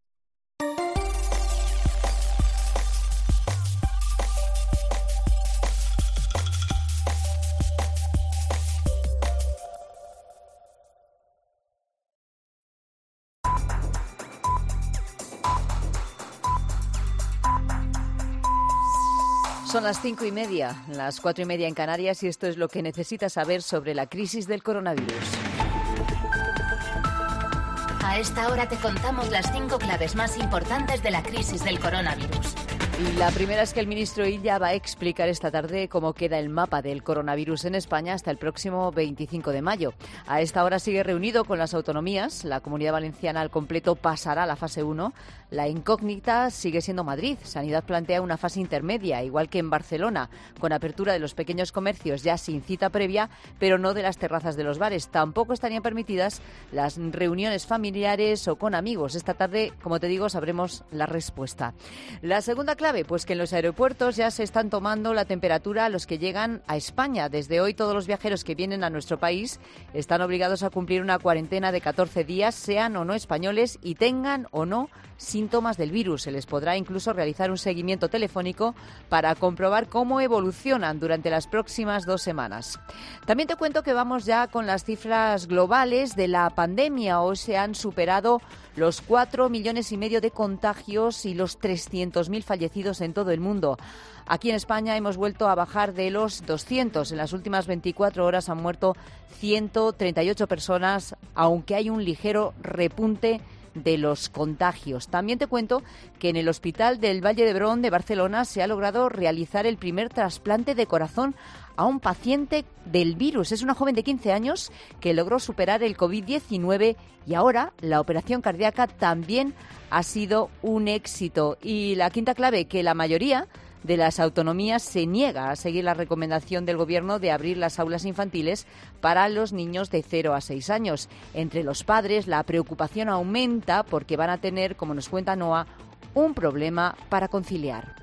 Son las cinco y media, las cuatro y media en Canarias, y esto es lo que necesitas saber sobre la crisis del coronavirus. A esta hora te contamos las cinco claves más importantes de la crisis del coronavirus. Y la primera es que el ministro Illa va a explicar esta tarde cómo queda el mapa del coronavirus en España hasta el próximo veinticinco de mayo. A esta hora sigue reunido con las autonomías. La Comunidad Valenciana al completo pasará a la fase uno. La incógnita sigue siendo Madrid. Sanidad plantea una fase intermedia, igual que en Barcelona, con apertura de los pequeños comercios ya sin cita previa, pero no de las terrazas de los bares. Tampoco estarían permitidas las reuniones familiares o con amigos. Esta tarde, como te digo, sabremos la respuesta. La segunda clave, pues que en los aeropuertos ya se están tomando la temperatura a los que llegan a España. Desde hoy todos los viajeros que vienen a nuestro país están obligados a cumplir una cuarentena de catorce días, sean o no españoles y tengan o no síntomas del virus. Se les podrá incluso realizar un seguimiento telefónico para comprobar cómo evolucionan durante las próximas dos semanas. También te cuento que vamos ya con las cifras globales de la pandemia. Hoy se han superado los cuatro millones y medio de contagios y los trescientos mil fallecidos en todo el mundo. Aquí en España hemos vuelto a bajar de los doscientos. En las últimas veinticuatro horas han muerto ciento treinta y ocho personas, aunque hay un ligero repunte de los contagios. También te cuento que en el Hospital del Valle d'Hebron de Barcelona se ha logrado realizar el primer trasplante de corazón a un paciente del virus. Es una joven de quince años que logró superar el covid diecinueve y ahora la operación cardíaca también ha sido un éxito. Y la quinta clave, que la mayoría de las autonomías se niega a seguir la recomendación del Gobierno de abrir las aulas infantiles para los niños de cero a seis años. Entre los padres la preocupación aumenta porque van a tener, como nos cuenta Noa, un problema para conciliar.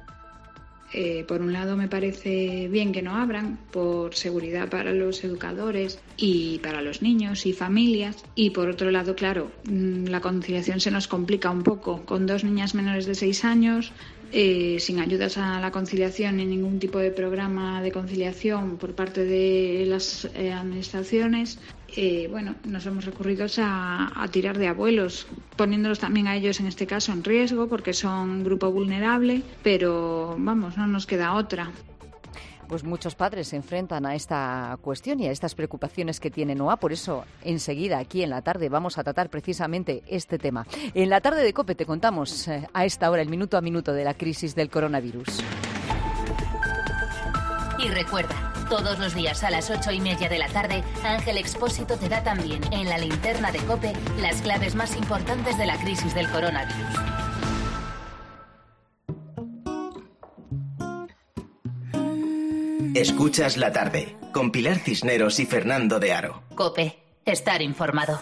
Eh, por un lado me parece bien que no abran por seguridad para los educadores y para los niños y familias, y por otro lado, claro, la conciliación se nos complica un poco con dos niñas menores de seis años, eh, sin ayudas a la conciliación ni ningún tipo de programa de conciliación por parte de las eh, administraciones. Eh, bueno, nos hemos recurrido a, a tirar de abuelos, poniéndolos también a ellos en este caso en riesgo porque son grupo vulnerable, pero vamos, no nos queda otra. Pues muchos padres se enfrentan a esta cuestión y a estas preocupaciones que tiene Noa. Por eso, enseguida, aquí en la tarde, vamos a tratar precisamente este tema. En la tarde de COPE te contamos eh, a esta hora el minuto a minuto de la crisis del coronavirus. Y recuerda, todos los días a las ocho y media de la tarde, Ángel Expósito te da también en la linterna de COPE las claves más importantes de la crisis del coronavirus. Escuchas La Tarde, con Pilar Cisneros y Fernando de Aro. COPE, estar informado.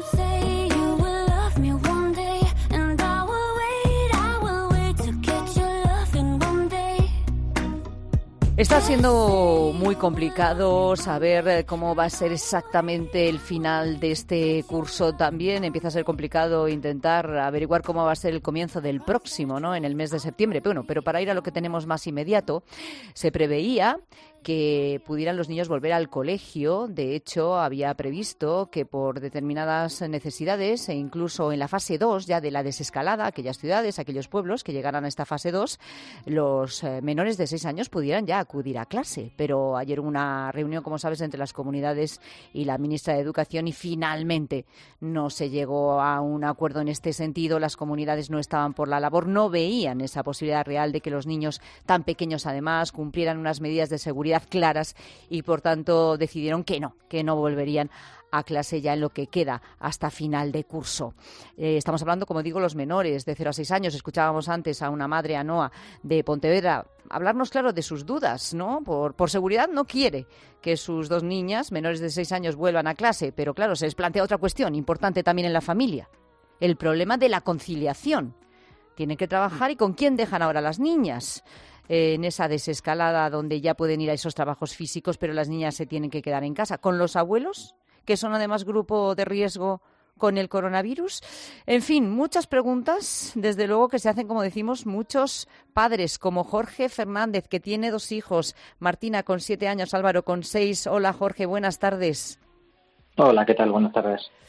Está siendo muy complicado saber cómo va a ser exactamente el final de este curso. También empieza a ser complicado intentar averiguar cómo va a ser el comienzo del próximo, ¿no? En el mes de septiembre. Bueno, pero para ir a lo que tenemos más inmediato, se preveía que pudieran los niños volver al colegio. De hecho, había previsto que por determinadas necesidades e incluso en la fase dos ya de la desescalada, aquellas ciudades, aquellos pueblos que llegaran a esta fase dos, los eh, menores de seis años pudieran ya acudir a clase. Pero ayer hubo una reunión, como sabes, entre las comunidades y la ministra de Educación y finalmente no se llegó a un acuerdo en este sentido. Las comunidades no estaban por la labor, no veían esa posibilidad real de que los niños tan pequeños además cumplieran unas medidas de seguridad claras y por tanto decidieron que no, que no volverían a clase ya en lo que queda hasta final de curso. Eh, estamos hablando, como digo, los menores de cero a seis años. Escuchábamos antes a una madre, a Noa, de Pontevedra, hablarnos, claro, de sus dudas, ¿no? Por, por seguridad no quiere que sus dos niñas menores de seis años vuelvan a clase, pero claro, se les plantea otra cuestión importante también en la familia, el problema de la conciliación. Tienen que trabajar y ¿con quién dejan ahora las niñas? En esa desescalada donde ya pueden ir a esos trabajos físicos, pero las niñas se tienen que quedar en casa. ¿Con los abuelos, que son además grupo de riesgo con el coronavirus? En fin, muchas preguntas, desde luego que se hacen, como decimos, muchos padres, como Jorge Fernández, que tiene dos hijos, Martina con siete años, Álvaro con seis. Hola Jorge, buenas tardes. Hola, ¿qué tal? Buenas tardes.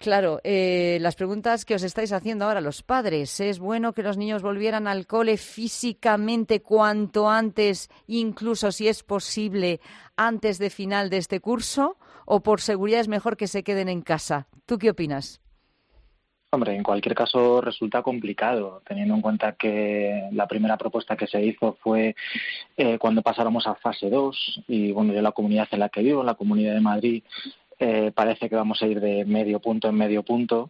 Claro, eh, las preguntas que os estáis haciendo ahora los padres. ¿Es bueno que los niños volvieran al cole físicamente cuanto antes, incluso si es posible, antes de final de este curso? ¿O por seguridad es mejor que se queden en casa? ¿Tú qué opinas? Hombre, en cualquier caso resulta complicado, teniendo en cuenta que la primera propuesta que se hizo fue eh, cuando pasáramos a fase dos y, bueno, yo la comunidad en la que vivo, en la Comunidad de Madrid, eh, parece que vamos a ir de medio punto en medio punto.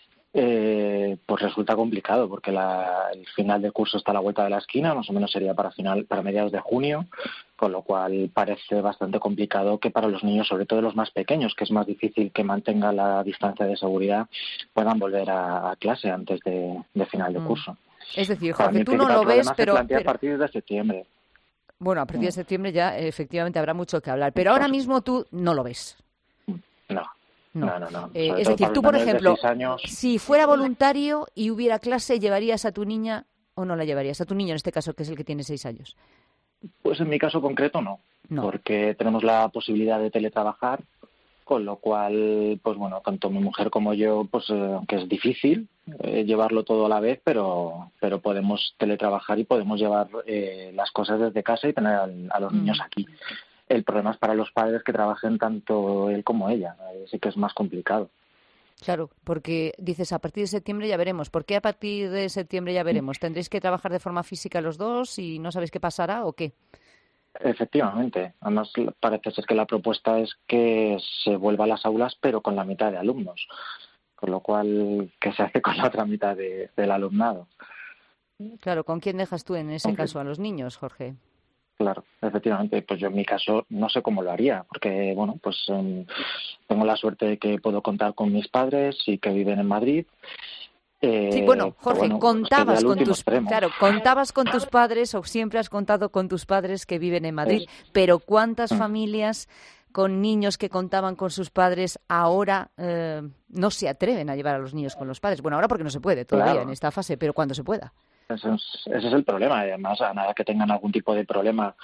Eh, pues resulta complicado porque la, el final del curso está a la vuelta de la esquina, más o menos sería para final para mediados de junio, con lo cual parece bastante complicado que para los niños, sobre todo los más pequeños, que es más difícil que mantengan la distancia de seguridad, puedan volver a, a clase antes de, de final de curso. Es decir, Jorge, tú no lo ves, pero... Se plantea a partir de septiembre. Bueno, a partir de septiembre ya efectivamente habrá mucho que hablar, pero ahora mismo tú no lo ves. No. No, no, no. no. Eh, es decir, tú, por ejemplo, si fuera voluntario y hubiera clase, ¿llevarías a tu niña o no la llevarías? A tu niño, en este caso, que es el que tiene seis años. Pues en mi caso concreto no, no. porque tenemos la posibilidad de teletrabajar, con lo cual, pues bueno, tanto mi mujer como yo, pues eh, aunque es difícil eh, llevarlo todo a la vez, pero pero podemos teletrabajar y podemos llevar eh, las cosas desde casa y tener al, a los mm. niños aquí. El problema es para los padres que trabajen tanto él como ella. Ahí sí que es más complicado. Claro, porque dices, a partir de septiembre ya veremos. ¿Por qué a partir de septiembre ya veremos? ¿Tendréis que trabajar de forma física los dos y no sabéis qué pasará o qué? Efectivamente. Además, parece ser que la propuesta es que se vuelva a las aulas, pero con la mitad de alumnos. Con lo cual, ¿qué se hace con la otra mitad de, del alumnado? Claro, ¿con quién dejas tú en ese ¿Con caso qué? a los niños, Jorge? Claro, efectivamente, pues yo en mi caso no sé cómo lo haría, porque bueno, pues um, tengo la suerte de que puedo contar con mis padres y que viven en Madrid. Eh, sí, bueno, Jorge, bueno, contabas con tus extremo. claro, contabas con tus padres o siempre has contado con tus padres que viven en Madrid, sí. pero ¿cuántas mm. familias con niños que contaban con sus padres ahora eh, no se atreven a llevar a los niños con los padres? Bueno, ahora porque no se puede todavía claro. en esta fase, pero cuando se pueda. Ese es, ese es el problema. Además, a nada que tengan algún tipo de problema,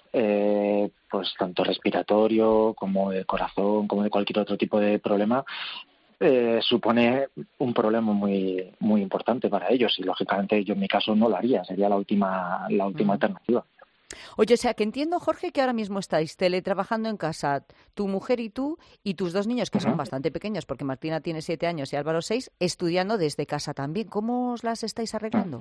eh, pues tanto respiratorio como de corazón, como de cualquier otro tipo de problema, eh, supone un problema muy muy importante para ellos. Y lógicamente yo en mi caso no lo haría. Sería la última la última mm. alternativa. Oye, o sea, que entiendo, Jorge, que ahora mismo estáis teletrabajando en casa, tu mujer y tú, y tus dos niños, que uh-huh. son bastante pequeños, porque Martina tiene siete años y Álvaro seis, estudiando desde casa también. ¿Cómo os las estáis arreglando?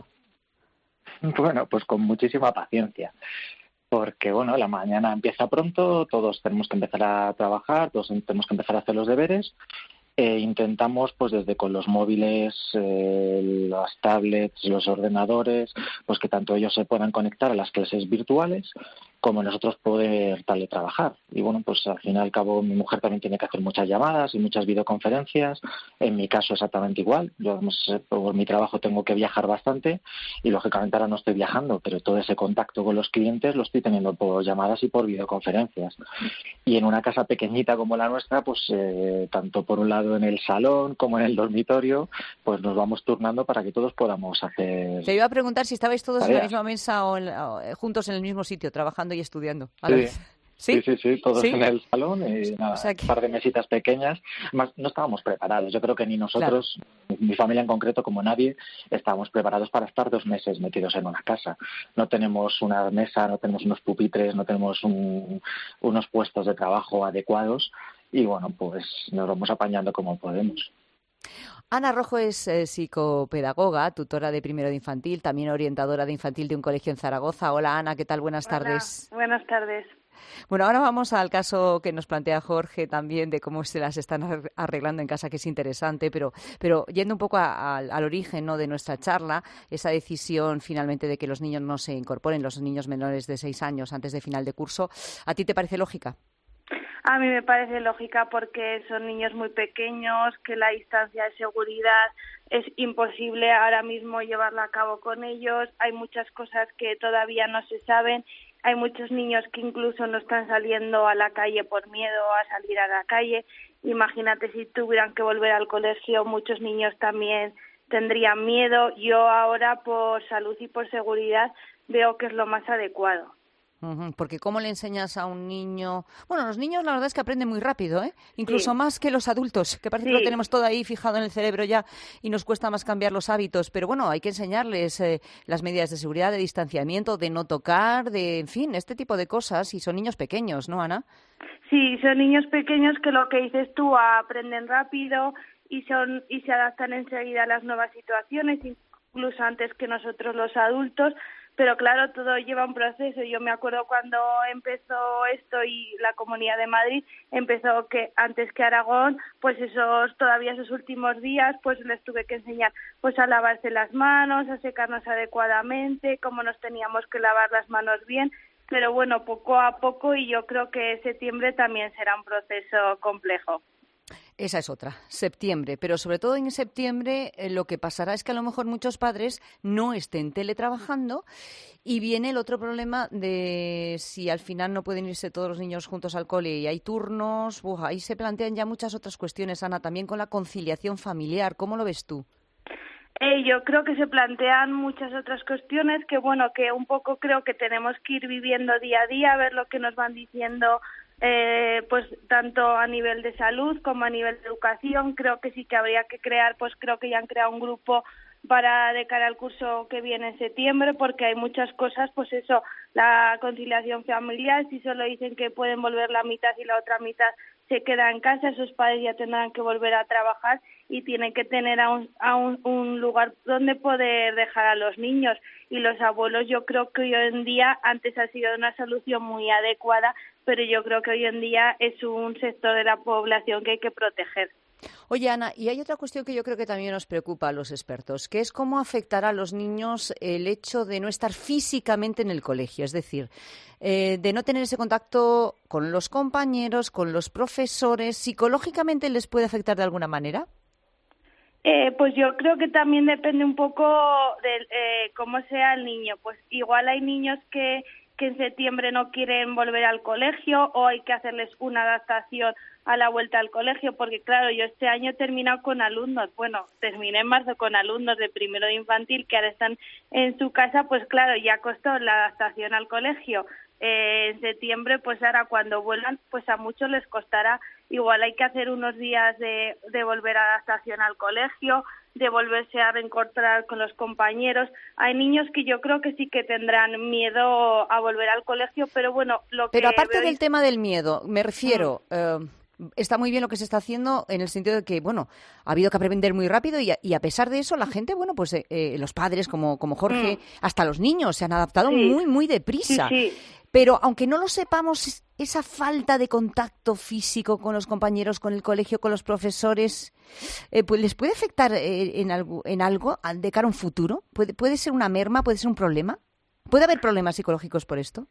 Bueno, pues con muchísima paciencia, porque bueno, la mañana empieza pronto, todos tenemos que empezar a trabajar, todos tenemos que empezar a hacer los deberes. E intentamos, pues desde con los móviles, eh, las tablets, los ordenadores, pues que tanto ellos se puedan conectar a las clases virtuales como nosotros poder teletrabajar. Y bueno, pues al fin y al cabo mi mujer también tiene que hacer muchas llamadas y muchas videoconferencias. En mi caso exactamente igual. Yo además, por mi trabajo tengo que viajar bastante y lógicamente ahora no estoy viajando, pero todo ese contacto con los clientes lo estoy teniendo por llamadas y por videoconferencias. Y en una casa pequeñita como la nuestra, pues eh, tanto por un lado en el salón como en el dormitorio, pues nos vamos turnando para que todos podamos hacer... Te iba a preguntar si estabais todos tareas. en la misma mesa o, en, o juntos en el mismo sitio, trabajando y estudiando. A sí. la vez. ¿Sí? sí, sí, sí, todos ¿Sí? en el salón y nada, o sea que... un par de mesitas pequeñas. Más, no estábamos preparados. Yo creo que ni nosotros, claro. mi familia en concreto, como nadie, estábamos preparados para estar dos meses metidos en una casa. No tenemos una mesa, no tenemos unos pupitres, no tenemos un, unos puestos de trabajo adecuados y bueno, pues nos vamos apañando como podemos. Ana Rojo es eh, psicopedagoga, tutora de primero de infantil, también orientadora de infantil de un colegio en Zaragoza. Hola Ana, ¿qué tal? Buenas Hola, tardes. Buenas tardes. Bueno, ahora vamos al caso que nos plantea Jorge también de cómo se las están arreglando en casa, que es interesante, pero, pero yendo un poco a, a, al origen, ¿no?, de nuestra charla, esa decisión finalmente de que los niños no se incorporen, los niños menores de seis años antes de final de curso, ¿a ti te parece lógica? A mí me parece lógica porque son niños muy pequeños, que la distancia de seguridad es imposible ahora mismo llevarla a cabo con ellos. Hay muchas cosas que todavía no se saben. Hay muchos niños que incluso no están saliendo a la calle por miedo a salir a la calle. Imagínate si tuvieran que volver al colegio, muchos niños también tendrían miedo. Yo ahora, por salud y por seguridad, veo que es lo más adecuado. Uh-huh, porque ¿cómo le enseñas a un niño? Bueno, los niños la verdad es que aprenden muy rápido, ¿eh? Incluso sí. más que los adultos, que parece sí. que lo tenemos todo ahí fijado en el cerebro ya y nos cuesta más cambiar los hábitos. Pero bueno, hay que enseñarles eh, las medidas de seguridad, de distanciamiento, de no tocar, de, en fin, este tipo de cosas. Y son niños pequeños, ¿no, Ana? Sí, son niños pequeños que lo que dices tú, aprenden rápido y son y se adaptan enseguida a las nuevas situaciones, incluso antes que nosotros los adultos. Pero claro, todo lleva un proceso. Yo me acuerdo cuando empezó esto y la Comunidad de Madrid empezó que antes que Aragón, pues esos todavía esos últimos días, pues les tuve que enseñar pues a lavarse las manos, a secarnos adecuadamente, cómo nos teníamos que lavar las manos bien. Pero bueno, poco a poco, y yo creo que septiembre también será un proceso complejo. Esa es otra, septiembre. Pero sobre todo en septiembre eh, lo que pasará es que a lo mejor muchos padres no estén teletrabajando y viene el otro problema de si al final no pueden irse todos los niños juntos al cole y hay turnos. Uf, ahí se plantean ya muchas otras cuestiones, Ana, también con la conciliación familiar. ¿Cómo lo ves tú? Eh, yo creo que se plantean muchas otras cuestiones que, bueno, que un poco creo que tenemos que ir viviendo día a día, ver lo que nos van diciendo, eh, pues tanto a nivel de salud como a nivel de educación. Creo que sí que habría que crear, pues creo que ya han creado un grupo para de cara al curso que viene en septiembre, porque hay muchas cosas, pues eso, la conciliación familiar, si solo dicen que pueden volver la mitad y la otra mitad se queda en casa, esos padres ya tendrán que volver a trabajar y tienen que tener a un, a un, un lugar donde poder dejar a los niños. Y los abuelos, yo creo que hoy en día, antes ha sido una solución muy adecuada, pero yo creo que hoy en día es un sector de la población que hay que proteger. Oye, Ana, y hay otra cuestión que yo creo que también nos preocupa a los expertos, que es cómo afectará a los niños el hecho de no estar físicamente en el colegio, es decir, eh, de no tener ese contacto con los compañeros, con los profesores. ¿Psicológicamente les puede afectar de alguna manera? Eh, pues yo creo que también depende un poco de eh, cómo sea el niño. Pues igual hay niños que, que en septiembre no quieren volver al colegio o hay que hacerles una adaptación a la vuelta al colegio, porque claro, yo este año he terminado con alumnos, bueno, terminé en marzo con alumnos de primero de infantil que ahora están en su casa, pues claro, ya costó la adaptación al colegio. Eh, en septiembre, pues ahora cuando vuelvan, pues a muchos les costará. Igual hay que hacer unos días de, de volver a adaptación al colegio, de volverse a reencontrar con los compañeros. Hay niños que yo creo que sí que tendrán miedo a volver al colegio, pero bueno, lo que Pero aparte veo del es... tema tema del miedo, me refiero... Mm. Eh... Está muy bien lo que se está haciendo en el sentido de que, bueno, ha habido que aprender muy rápido y a, y a pesar de eso la gente, bueno, pues eh, eh, los padres como, como Jorge, mm. hasta los niños se han adaptado sí. muy, muy deprisa. Sí, sí. Pero aunque no lo sepamos, esa falta de contacto físico con los compañeros, con el colegio, con los profesores, eh, pues ¿les puede afectar eh, en, algo, en algo de cara a un futuro? ¿Puede, ¿Puede ser una merma? ¿Puede ser un problema? ¿Puede haber problemas psicológicos por esto?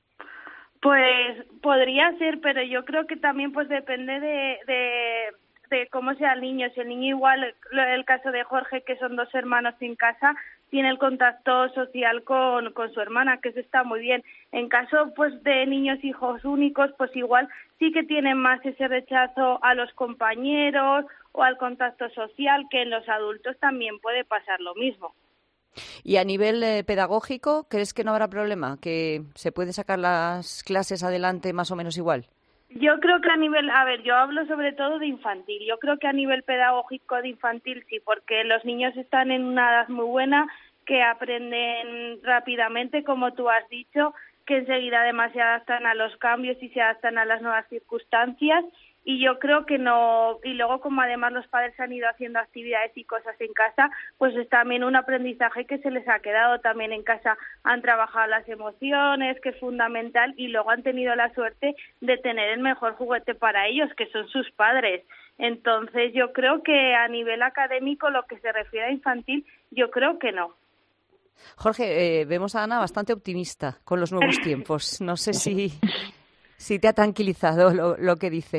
Pues podría ser, pero yo creo que también pues depende de, de, de cómo sea el niño. Si el niño igual, el caso de Jorge, que son dos hermanos en casa, tiene el contacto social con, con su hermana, que eso está muy bien. En caso pues de niños hijos únicos, pues igual sí que tienen más ese rechazo a los compañeros o al contacto social, que en los adultos también puede pasar lo mismo. Y a nivel eh, pedagógico, ¿crees que no habrá problema? ¿Que se puede sacar las clases adelante más o menos igual? Yo creo que a nivel, a ver, yo hablo sobre todo de infantil. Yo creo que a nivel pedagógico de infantil sí, porque los niños están en una edad muy buena, que aprenden rápidamente, como tú has dicho, que enseguida además se adaptan a los cambios y se adaptan a las nuevas circunstancias. Y yo creo que no, y luego como además los padres han ido haciendo actividades y cosas en casa, pues es también un aprendizaje que se les ha quedado también en casa. Han trabajado las emociones, que es fundamental, y luego han tenido la suerte de tener el mejor juguete para ellos, que son sus padres. Entonces yo creo que a nivel académico, lo que se refiere a infantil, yo creo que no. Jorge, eh, vemos a Ana bastante optimista con los nuevos tiempos. No sé si... Si te ha tranquilizado lo, lo que dice.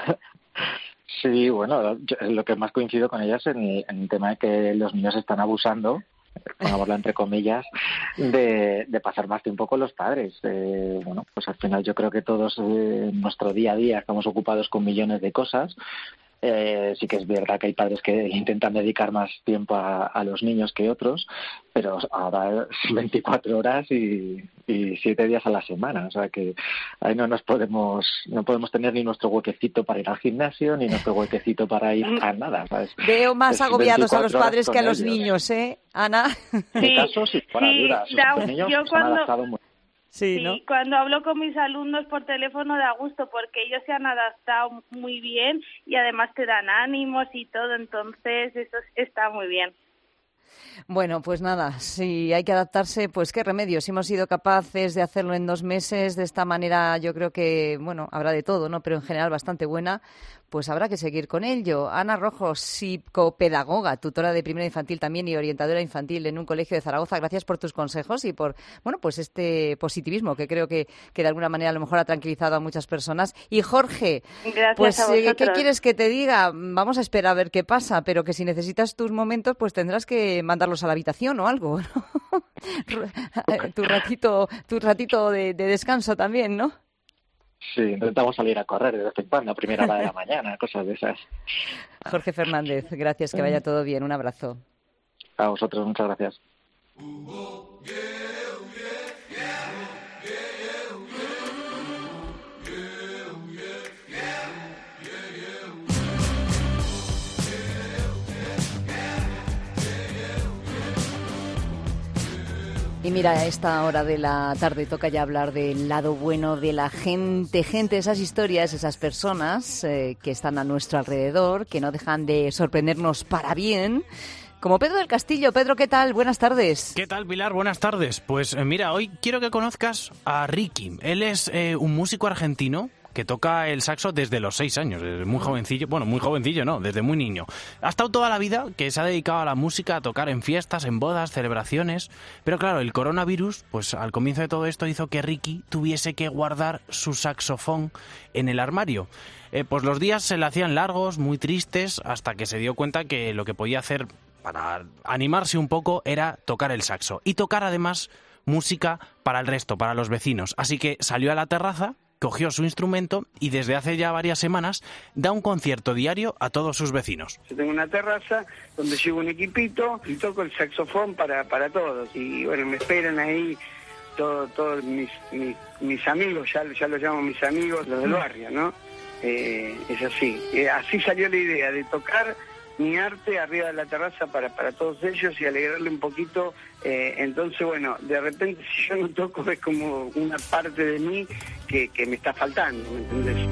Sí, bueno, yo, lo que más coincido con ella es en el, en el tema de que los niños están abusando, pongámoslo entre comillas, de, de pasar más tiempo con los padres. Eh, bueno, pues al final yo creo que todos eh, en nuestro día a día estamos ocupados con millones de cosas. Eh, sí que es verdad que hay padres que intentan dedicar más tiempo a, a los niños que otros, pero ahora es veinticuatro horas y, y siete días a la semana, o sea que ahí no nos podemos no podemos tener ni nuestro huequecito para ir al gimnasio ni nuestro huequecito para ir a nada, ¿sabes? Veo más es agobiados a los padres que a los ellos. niños, ¿eh, Ana? En mi caso, sí, para sí, dudas, da, los niños yo se cuando... han adaptado muy Sí, sí, ¿no? Cuando hablo con mis alumnos por teléfono da gusto porque ellos se han adaptado muy bien y además te dan ánimos y todo, entonces eso está muy bien. Bueno, pues nada, si hay que adaptarse, pues qué remedio. Si hemos sido capaces de hacerlo en dos meses, de esta manera yo creo que, bueno, habrá de todo, ¿no? Pero en general bastante buena, pues habrá que seguir con ello. Ana Rojo, psicopedagoga, tutora de primera infantil también y orientadora infantil en un colegio de Zaragoza. Gracias por tus consejos y por, bueno, pues este positivismo que creo que, que de alguna manera a lo mejor ha tranquilizado a muchas personas. Y Jorge, Gracias pues a vosotros. ¿qué quieres que te diga? Vamos a esperar a ver qué pasa, pero que si necesitas tus momentos, pues tendrás que mandarlos a la habitación o algo, ¿no? tu ratito, tu ratito de, de descanso también, ¿no? Sí, intentamos salir a correr de vez en cuando, a primera hora de la mañana, cosas de esas. Jorge Fernández, gracias, que vaya todo bien. Un abrazo. A vosotros, muchas gracias. Y mira, a esta hora de la tarde toca ya hablar del lado bueno de la gente, gente, esas historias, esas personas eh, que están a nuestro alrededor, que no dejan de sorprendernos para bien. Como Pedro del Castillo. Pedro, ¿qué tal? Buenas tardes. ¿Qué tal, Pilar? Buenas tardes. Pues eh, mira, hoy quiero que conozcas a Ricky. Él es eh, un músico argentino que toca el saxo desde los seis años, desde muy jovencillo, bueno, muy jovencillo no, desde muy niño. Ha estado toda la vida que se ha dedicado a la música, a tocar en fiestas, en bodas, celebraciones, pero claro, el coronavirus, pues al comienzo de todo esto hizo que Ricky tuviese que guardar su saxofón en el armario. Eh, pues los días se le hacían largos, muy tristes, hasta que se dio cuenta que lo que podía hacer para animarse un poco era tocar el saxo y tocar además música para el resto, para los vecinos. Así que salió a la terraza, cogió su instrumento y desde hace ya varias semanas da un concierto diario a todos sus vecinos. Yo tengo una terraza donde llevo un equipito y toco el saxofón para, para todos. Y bueno, me esperan ahí todos todo mis, mis, mis amigos, ya, ya los llamo mis amigos, los del barrio, ¿no? Eh, es así. Eh, así salió la idea de tocar mi arte arriba de la terraza para, para todos ellos y alegrarle un poquito. Eh, entonces, bueno, de repente si yo no toco es como una parte de mí que, que me está faltando, ¿me entendés?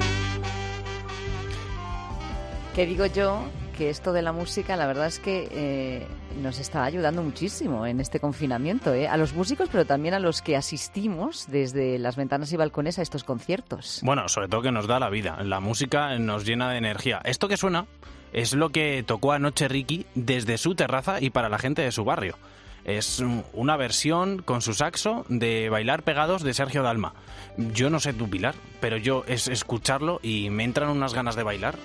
Que digo yo que esto de la música, la verdad es que eh, nos está ayudando muchísimo en este confinamiento, ¿eh? A los músicos, pero también a los que asistimos desde las ventanas y balcones a estos conciertos. Bueno, sobre todo que nos da la vida. La música nos llena de energía. Esto que suena es lo que tocó anoche Ricky desde su terraza y para la gente de su barrio. Es una versión con su saxo de Bailar Pegados de Sergio Dalma. Yo no sé tú, Pilar, pero yo es escucharlo y me entran unas ganas de bailar.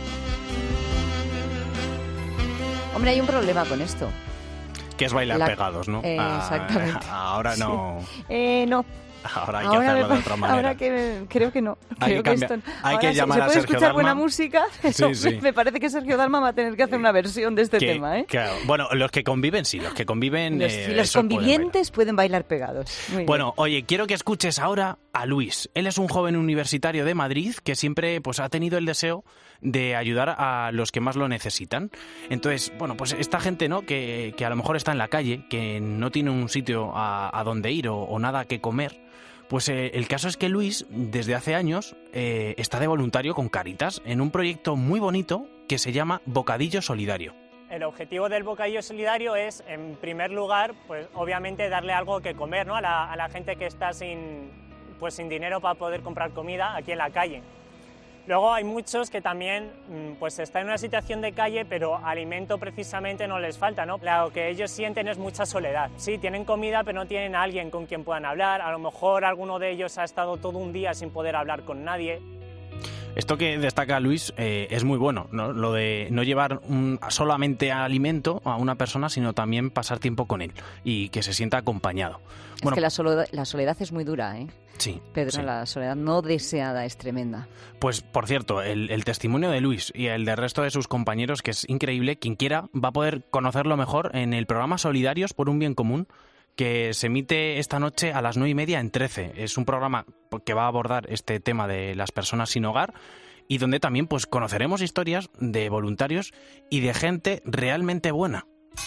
Hombre, hay un problema con esto. Que es bailar la... pegados, ¿no? Eh, ah, exactamente. Ahora no... Sí. Eh, no. Ahora hay que ahora hacerlo me, de otra manera. Ahora que creo que no. Hay creo que, que esto, hay que llamar se, a se puede Sergio escuchar Dalma. Buena música, pero sí, sí. me parece que Sergio Dalma va a tener que hacer una versión de este que, tema, ¿eh? Claro. Bueno, los que conviven sí, los que conviven. Los, eh, los convivientes pueden bailar, pueden bailar pegados. Muy bueno, bien. Oye, quiero que escuches ahora a Luis. Él es un joven universitario de Madrid que siempre pues ha tenido el deseo de ayudar a los que más lo necesitan. Entonces, bueno, pues esta gente, ¿no? Que, que a lo mejor está en la calle, que no tiene un sitio a, a donde ir o, o nada que comer. Pues eh, el caso es que Luis, desde hace años, eh, está de voluntario con Cáritas en un proyecto muy bonito que se llama Bocadillo Solidario. El objetivo del Bocadillo Solidario es, en primer lugar, pues obviamente darle algo que comer, ¿no? a, la, a la gente que está sin, pues, sin dinero para poder comprar comida aquí en la calle. Luego hay muchos que también pues están en una situación de calle, pero alimento precisamente no les falta, ¿no? Lo que ellos sienten es mucha soledad. Sí, tienen comida, pero no tienen a alguien con quien puedan hablar. A lo mejor alguno de ellos ha estado todo un día sin poder hablar con nadie. Esto que destaca Luis eh, es muy bueno, ¿no? Lo de no llevar un, solamente alimento a una persona, sino también pasar tiempo con él y que se sienta acompañado. Es Bueno, que la soledad, la soledad es muy dura, ¿eh? Sí, Pedro, sí. la soledad no deseada es tremenda. Pues, por cierto, el, el testimonio de Luis y el del resto de sus compañeros, que es increíble, quien quiera va a poder conocerlo mejor en el programa Solidarios por un Bien Común, que se emite esta noche a las nueve y media en trece. Es un programa que va a abordar este tema de las personas sin hogar y donde también pues conoceremos historias de voluntarios y de gente realmente buena.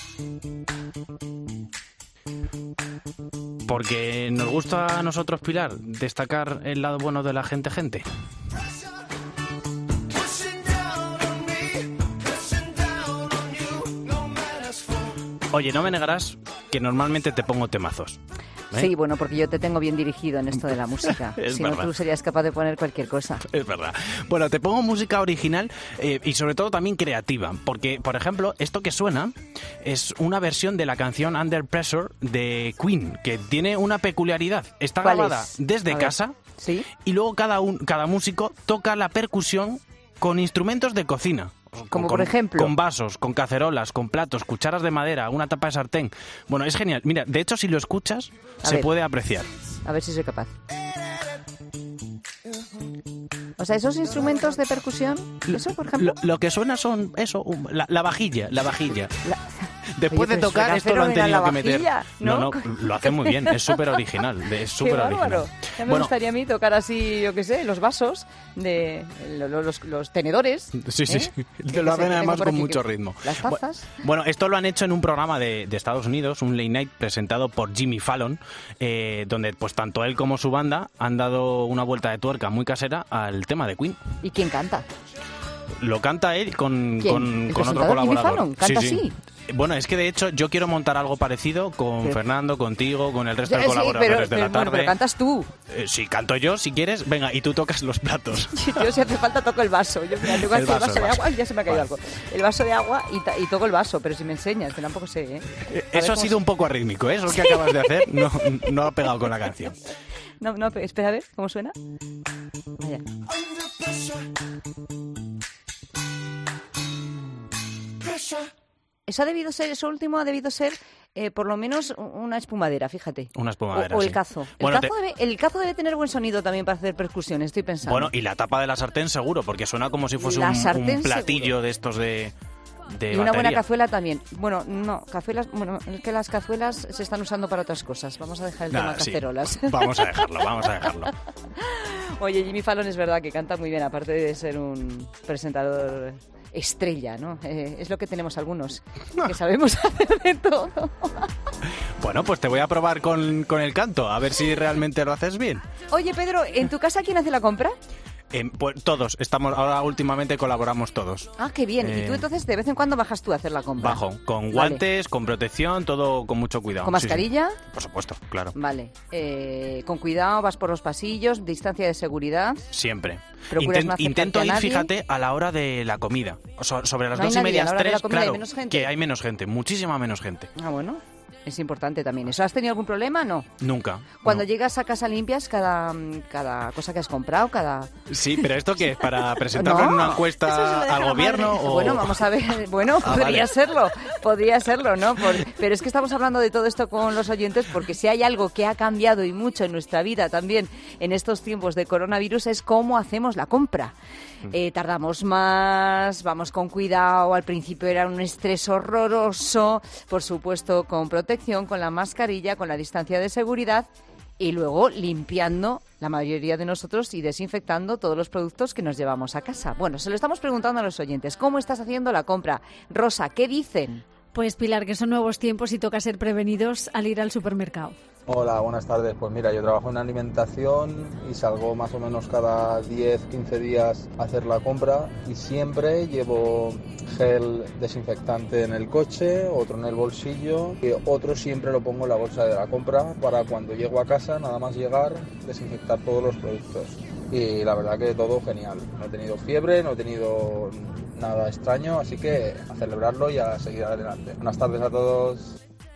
Porque nos gusta a nosotros, Pilar, destacar el lado bueno de la gente gente. Oye, no me negarás que normalmente te pongo temazos. ¿eh? Sí, bueno, porque yo te tengo bien dirigido en esto de la música. Es si verdad. no, tú serías capaz de poner cualquier cosa. Es verdad. Bueno, te pongo música original eh, y sobre todo también creativa. Porque, por ejemplo, esto que suena es una versión de la canción Under Pressure de Queen, que tiene una peculiaridad. Está ¿Cuál grabada es? desde A ver. casa ¿Sí? y luego cada, un, cada músico toca la percusión con instrumentos de cocina. Como con, por ejemplo. Con vasos, con cacerolas, con platos, cucharas de madera, una tapa de sartén. Bueno, es genial. Mira, de hecho, si lo escuchas, A se ver. puede apreciar. A ver si soy capaz. O sea, esos instrumentos de percusión, eso, por ejemplo. Lo, lo que suena son eso, um, la, la vajilla, la vajilla. La... Después Oye, de pero tocar suena esto lo han fenomenal tenido la que meter. vajilla, No, ¿no? no, lo hacen muy bien, es súper original, es Qué súper bárbaro. original. Ya me Bueno, gustaría a mí tocar así, yo qué sé, los vasos, de lo- lo- los, los tenedores. sí, sí, ¿eh? sí. Que Lo sé que hacen tengo además por con aquí, mucho que- ritmo. Las tazas. Bueno, esto lo han hecho en un programa de, de Estados Unidos, un late night presentado por Jimmy Fallon, eh, donde pues tanto él como su banda han dado una vuelta de tuerca muy casera al tema de Queen. ¿Y quién canta? Lo canta él con, ¿Quién? con, ¿El con otro presentador Jimmy colaborador. Fallon? ¿Canta Sí, sí. así? Bueno, es que de hecho yo quiero montar algo parecido con Pero- Fernando, contigo, con el resto de Sí, colaboradores pero, de pero, la bueno, tarde. pero cantas tú. Eh, si canto yo, si quieres, venga, y tú tocas los platos. Yo, si hace falta, toco el vaso. Yo, mira, tengo El aquí el vaso, vaso el de vaso. agua y ya se me ha caído Vale. algo. El vaso de agua y, ta- y toco el vaso, pero si me enseñas, que tampoco sé, ¿eh? A ver Eso ha cómo sido un poco arrítmico, ¿eh? Eso que acabas de hacer no, no ha pegado con la canción. No, no, pero espera a ver, ¿cómo suena? Vaya. Eso ha debido ser, eso último ha debido ser eh, por lo menos una espumadera, fíjate. Una espumadera, O, o el sí. cazo. El, Bueno, cazo te- debe, el cazo debe tener buen sonido también para hacer percusión, estoy pensando. Bueno, y la tapa de la sartén seguro, porque suena como si fuese La un, sartén un platillo de estos de, de y una buena batería. cazuela también. Bueno, no, cazuelas, bueno, es que las cazuelas se están usando para otras cosas. Vamos a dejar el Nada, tema sí. cacerolas. Vamos a dejarlo, vamos a dejarlo. Oye, Jimmy Fallon es verdad que canta muy bien, aparte de ser un presentador estrella, ¿no? Eh, es lo que tenemos algunos, que sabemos hacer de todo. Bueno, pues te voy a probar con, con el canto, a ver si realmente lo haces bien. Oye, Pedro, ¿en tu casa quién hace la compra? Eh, pues todos, estamos ahora últimamente colaboramos todos. Ah, qué bien. Eh, Y tú entonces de vez en cuando bajas tú a hacer la compra. Bajo, con Vale. guantes, con protección, todo con mucho cuidado. ¿Con Sí, sí. mascarilla? Por supuesto, claro. Vale. Eh, con cuidado, vas por los pasillos, distancia de seguridad. Siempre. Procuras Inten- no acercarte intento a ir, nadie. fíjate, a la hora de la comida. O so- sobre las No hay dos y nadie, media, a la hora de la tres, comida hay claro, menos gente. que hay menos gente, muchísima menos gente. Ah, bueno. Es importante también. ¿Eso has tenido algún problema? No. Nunca. Cuando llegas a casa limpias cada, cada cosa que has comprado, cada... Sí, pero ¿esto qué es? ¿Para presentarlo No, en una eso se lo encuesta deja al la gobierno? madre. O... Bueno, vamos a ver. Bueno, Ah, podría vale. serlo. Podría serlo, ¿no? Por- pero es que estamos hablando de todo esto con los oyentes porque si hay algo que ha cambiado y mucho en nuestra vida también en estos tiempos de coronavirus es cómo hacemos la compra. Eh, tardamos más, vamos con cuidado, al principio era un estrés horroroso, por supuesto con protección, con la mascarilla, con la distancia de seguridad y luego limpiando la mayoría de nosotros y desinfectando todos los productos que nos llevamos a casa. Bueno, se lo estamos preguntando a los oyentes, ¿cómo estás haciendo la compra? Rosa, ¿qué dicen? Pues Pilar, que son nuevos tiempos y toca ser prevenidos al ir al supermercado. Hola, buenas tardes. Pues mira, yo trabajo en alimentación y salgo más o menos cada diez, quince días a hacer la compra y siempre llevo gel desinfectante en el coche, otro en el bolsillo y otro siempre lo pongo en la bolsa de la compra para cuando llego a casa, nada más llegar, desinfectar todos los productos. Y la verdad que todo genial. No he tenido fiebre, no he tenido nada extraño, así que a celebrarlo y a seguir adelante. Buenas tardes a todos.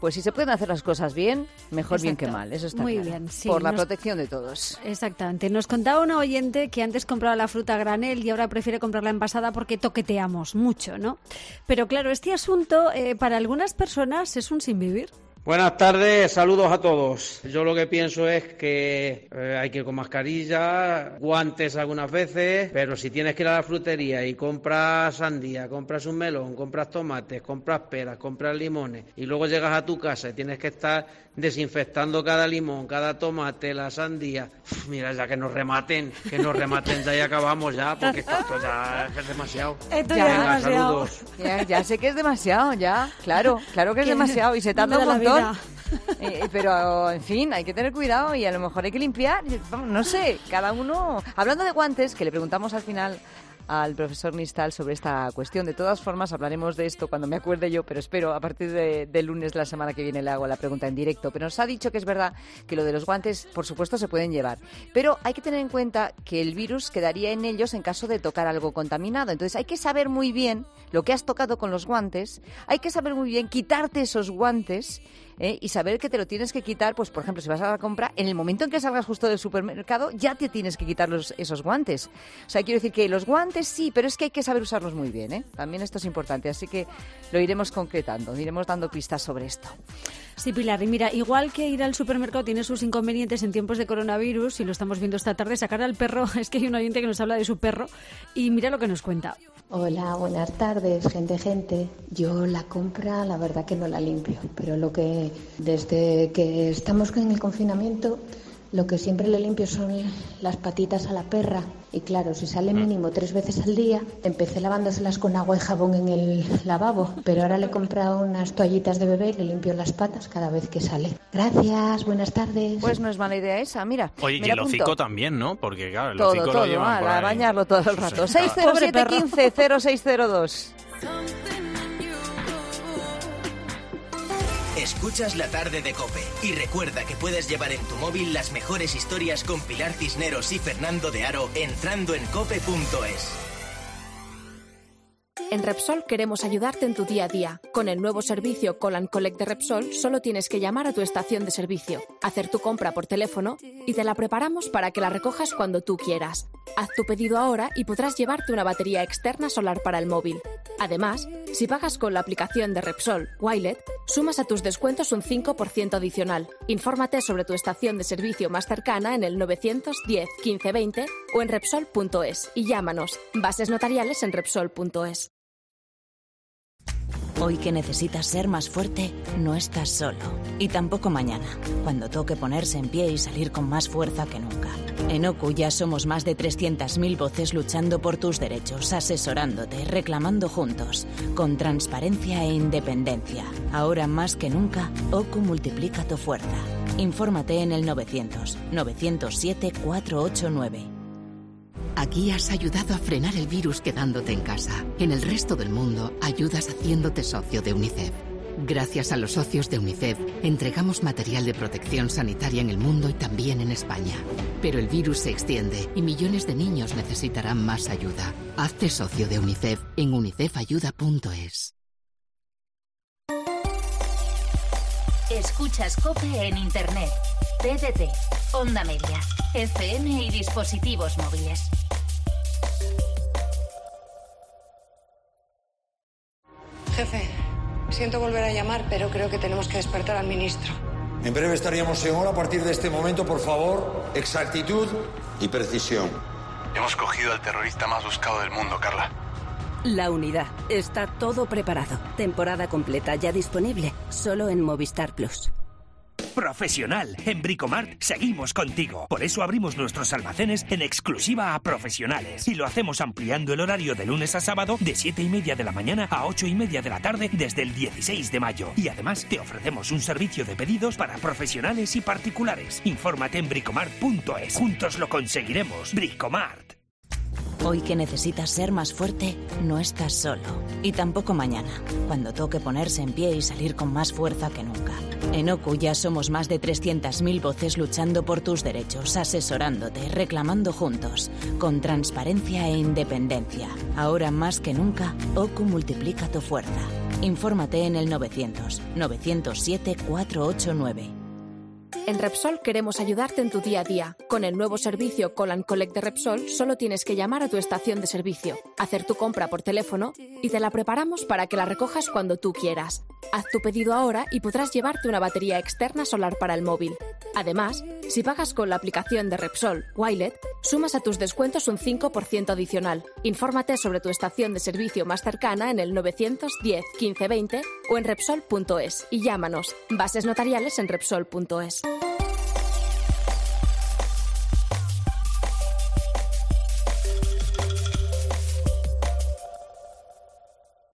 Pues si se pueden hacer las cosas bien, mejor Exacto. bien que mal, eso está Muy claro. bien, sí. Por la Nos... protección de todos. Exactamente. Nos contaba una oyente que antes compraba la fruta a granel y ahora prefiere comprarla envasada porque toqueteamos mucho, ¿no? Pero claro, este asunto eh, para algunas personas es un sinvivir. Buenas tardes, saludos a todos. Yo lo que pienso es que eh, hay que ir con mascarilla, guantes algunas veces, pero si tienes que ir a la frutería y compras sandía, compras un melón, compras tomates, compras peras, compras limones y luego llegas a tu casa y tienes que estar desinfectando cada limón, cada tomate, la sandía. Uf, mira, ya que nos rematen, que nos rematen ya y acabamos ya, porque esto, esto ya es demasiado. Esto ya Venga, es demasiado. Saludos. Ya, ya sé que es demasiado, ya, claro, claro que es demasiado y se tarda un montón. Eh, pero, en fin, hay que tener cuidado y a lo mejor hay que limpiar, no sé, cada uno... Hablando de guantes, que le preguntamos al final al profesor Nistal sobre esta cuestión. De todas formas, hablaremos de esto cuando me acuerde yo, pero espero a partir de, de lunes la semana que viene le hago la pregunta en directo. Pero nos ha dicho que es verdad que lo de los guantes, por supuesto, se pueden llevar. Pero hay que tener en cuenta que el virus quedaría en ellos en caso de tocar algo contaminado. Entonces hay que saber muy bien lo que has tocado con los guantes, hay que saber muy bien quitarte esos guantes ¿eh? y saber que te lo tienes que quitar, pues por ejemplo, si vas a la compra, en el momento en que salgas justo del supermercado, ya te tienes que quitar los, esos guantes. O sea, quiero decir que los guantes sí, pero es que hay que saber usarlos muy bien, ¿eh? También esto es importante, así que lo iremos concretando, iremos dando pistas sobre esto. Sí, Pilar, y mira, igual que ir al supermercado tiene sus inconvenientes en tiempos de coronavirus, y lo estamos viendo esta tarde, sacar al perro, es que hay un oyente que nos habla de su perro, y mira lo que nos cuenta. Hola, buenas tardes, gente, gente. Yo la compra, la verdad que no la limpio, pero lo que desde que estamos en el confinamiento, lo que siempre le limpio son las patitas a la perra. Y claro, si sale mínimo tres veces al día, empecé lavándoselas con agua y jabón en el lavabo, pero ahora le he comprado unas toallitas de bebé y le limpio las patas cada vez que sale. Gracias, buenas tardes. Pues no es mala idea esa, mira. Oye, y el hocico también, ¿no? Porque claro, el todo, hocico todo, lo llevan por a ahí. bañarlo todo el rato. seis cero siete uno cinco cero seis cero dos. Escuchas La Tarde de COPE y recuerda que puedes llevar en tu móvil las mejores historias con Pilar Cisneros y Fernando de Aro entrando en cope punto es. En Repsol queremos ayudarte en tu día a día. Con el nuevo servicio Call and Collect de Repsol, solo tienes que llamar a tu estación de servicio, hacer tu compra por teléfono y te la preparamos para que la recojas cuando tú quieras. Haz tu pedido ahora y podrás llevarte una batería externa solar para el móvil. Además, si pagas con la aplicación de Repsol Wilet, sumas a tus descuentos un cinco por ciento adicional. Infórmate sobre tu estación de servicio más cercana en el novecientos diez quince veinte o en Repsol punto es y llámanos. Bases notariales en Repsol punto es. Hoy que necesitas ser más fuerte, no estás solo. Y tampoco mañana, cuando toque ponerse en pie y salir con más fuerza que nunca. En O C U ya somos más de trescientas mil voces luchando por tus derechos, asesorándote, reclamando juntos, con transparencia e independencia. Ahora más que nunca, O C U multiplica tu fuerza. Infórmate en el novecientos novecientos siete cuatro ocho nueve. Aquí has ayudado a frenar el virus quedándote en casa. En el resto del mundo, ayudas haciéndote socio de UNICEF. Gracias a los socios de UNICEF, entregamos material de protección sanitaria en el mundo y también en España. Pero el virus se extiende y millones de niños necesitarán más ayuda. Hazte socio de UNICEF en unicef ayuda punto es. Escuchas COPE en Internet, T D T, Onda Media, F M y dispositivos móviles. Jefe, siento volver a llamar, pero creo que tenemos que despertar al ministro. En breve estaríamos en hora. A partir de este momento, por favor, exactitud y precisión. Hemos cogido al terrorista más buscado del mundo, Carla. La Unidad. Está todo preparado. Temporada completa ya disponible, solo en Movistar Plus. Profesional, en Bricomart seguimos contigo. Por eso abrimos nuestros almacenes en exclusiva a profesionales. Y lo hacemos ampliando el horario de lunes a sábado de siete y media de la mañana a ocho y media de la tarde desde el dieciséis de mayo. Y además te ofrecemos un servicio de pedidos para profesionales y particulares. Infórmate en bricomart punto es. Juntos lo conseguiremos. Bricomart. Hoy que necesitas ser más fuerte, no estás solo. Y tampoco mañana, cuando toque ponerse en pie y salir con más fuerza que nunca. En O C U ya somos más de trescientas mil voces luchando por tus derechos, asesorándote, reclamando juntos, con transparencia e independencia. Ahora más que nunca, O C U multiplica tu fuerza. Infórmate en el novecientos, novecientos siete, cuatrocientos ochenta y nueve. En Repsol queremos ayudarte en tu día a día. Con el nuevo servicio Call and Collect de Repsol, solo tienes que llamar a tu estación de servicio, hacer tu compra por teléfono y te la preparamos para que la recojas cuando tú quieras. Haz tu pedido ahora y podrás llevarte una batería externa solar para el móvil. Además, si pagas con la aplicación de Repsol Wilet, sumas a tus descuentos un cinco por ciento adicional. Infórmate sobre tu estación de servicio más cercana en el novecientos diez, quince, veinte o en Repsol punto es y llámanos. Bases notariales en Repsol punto es.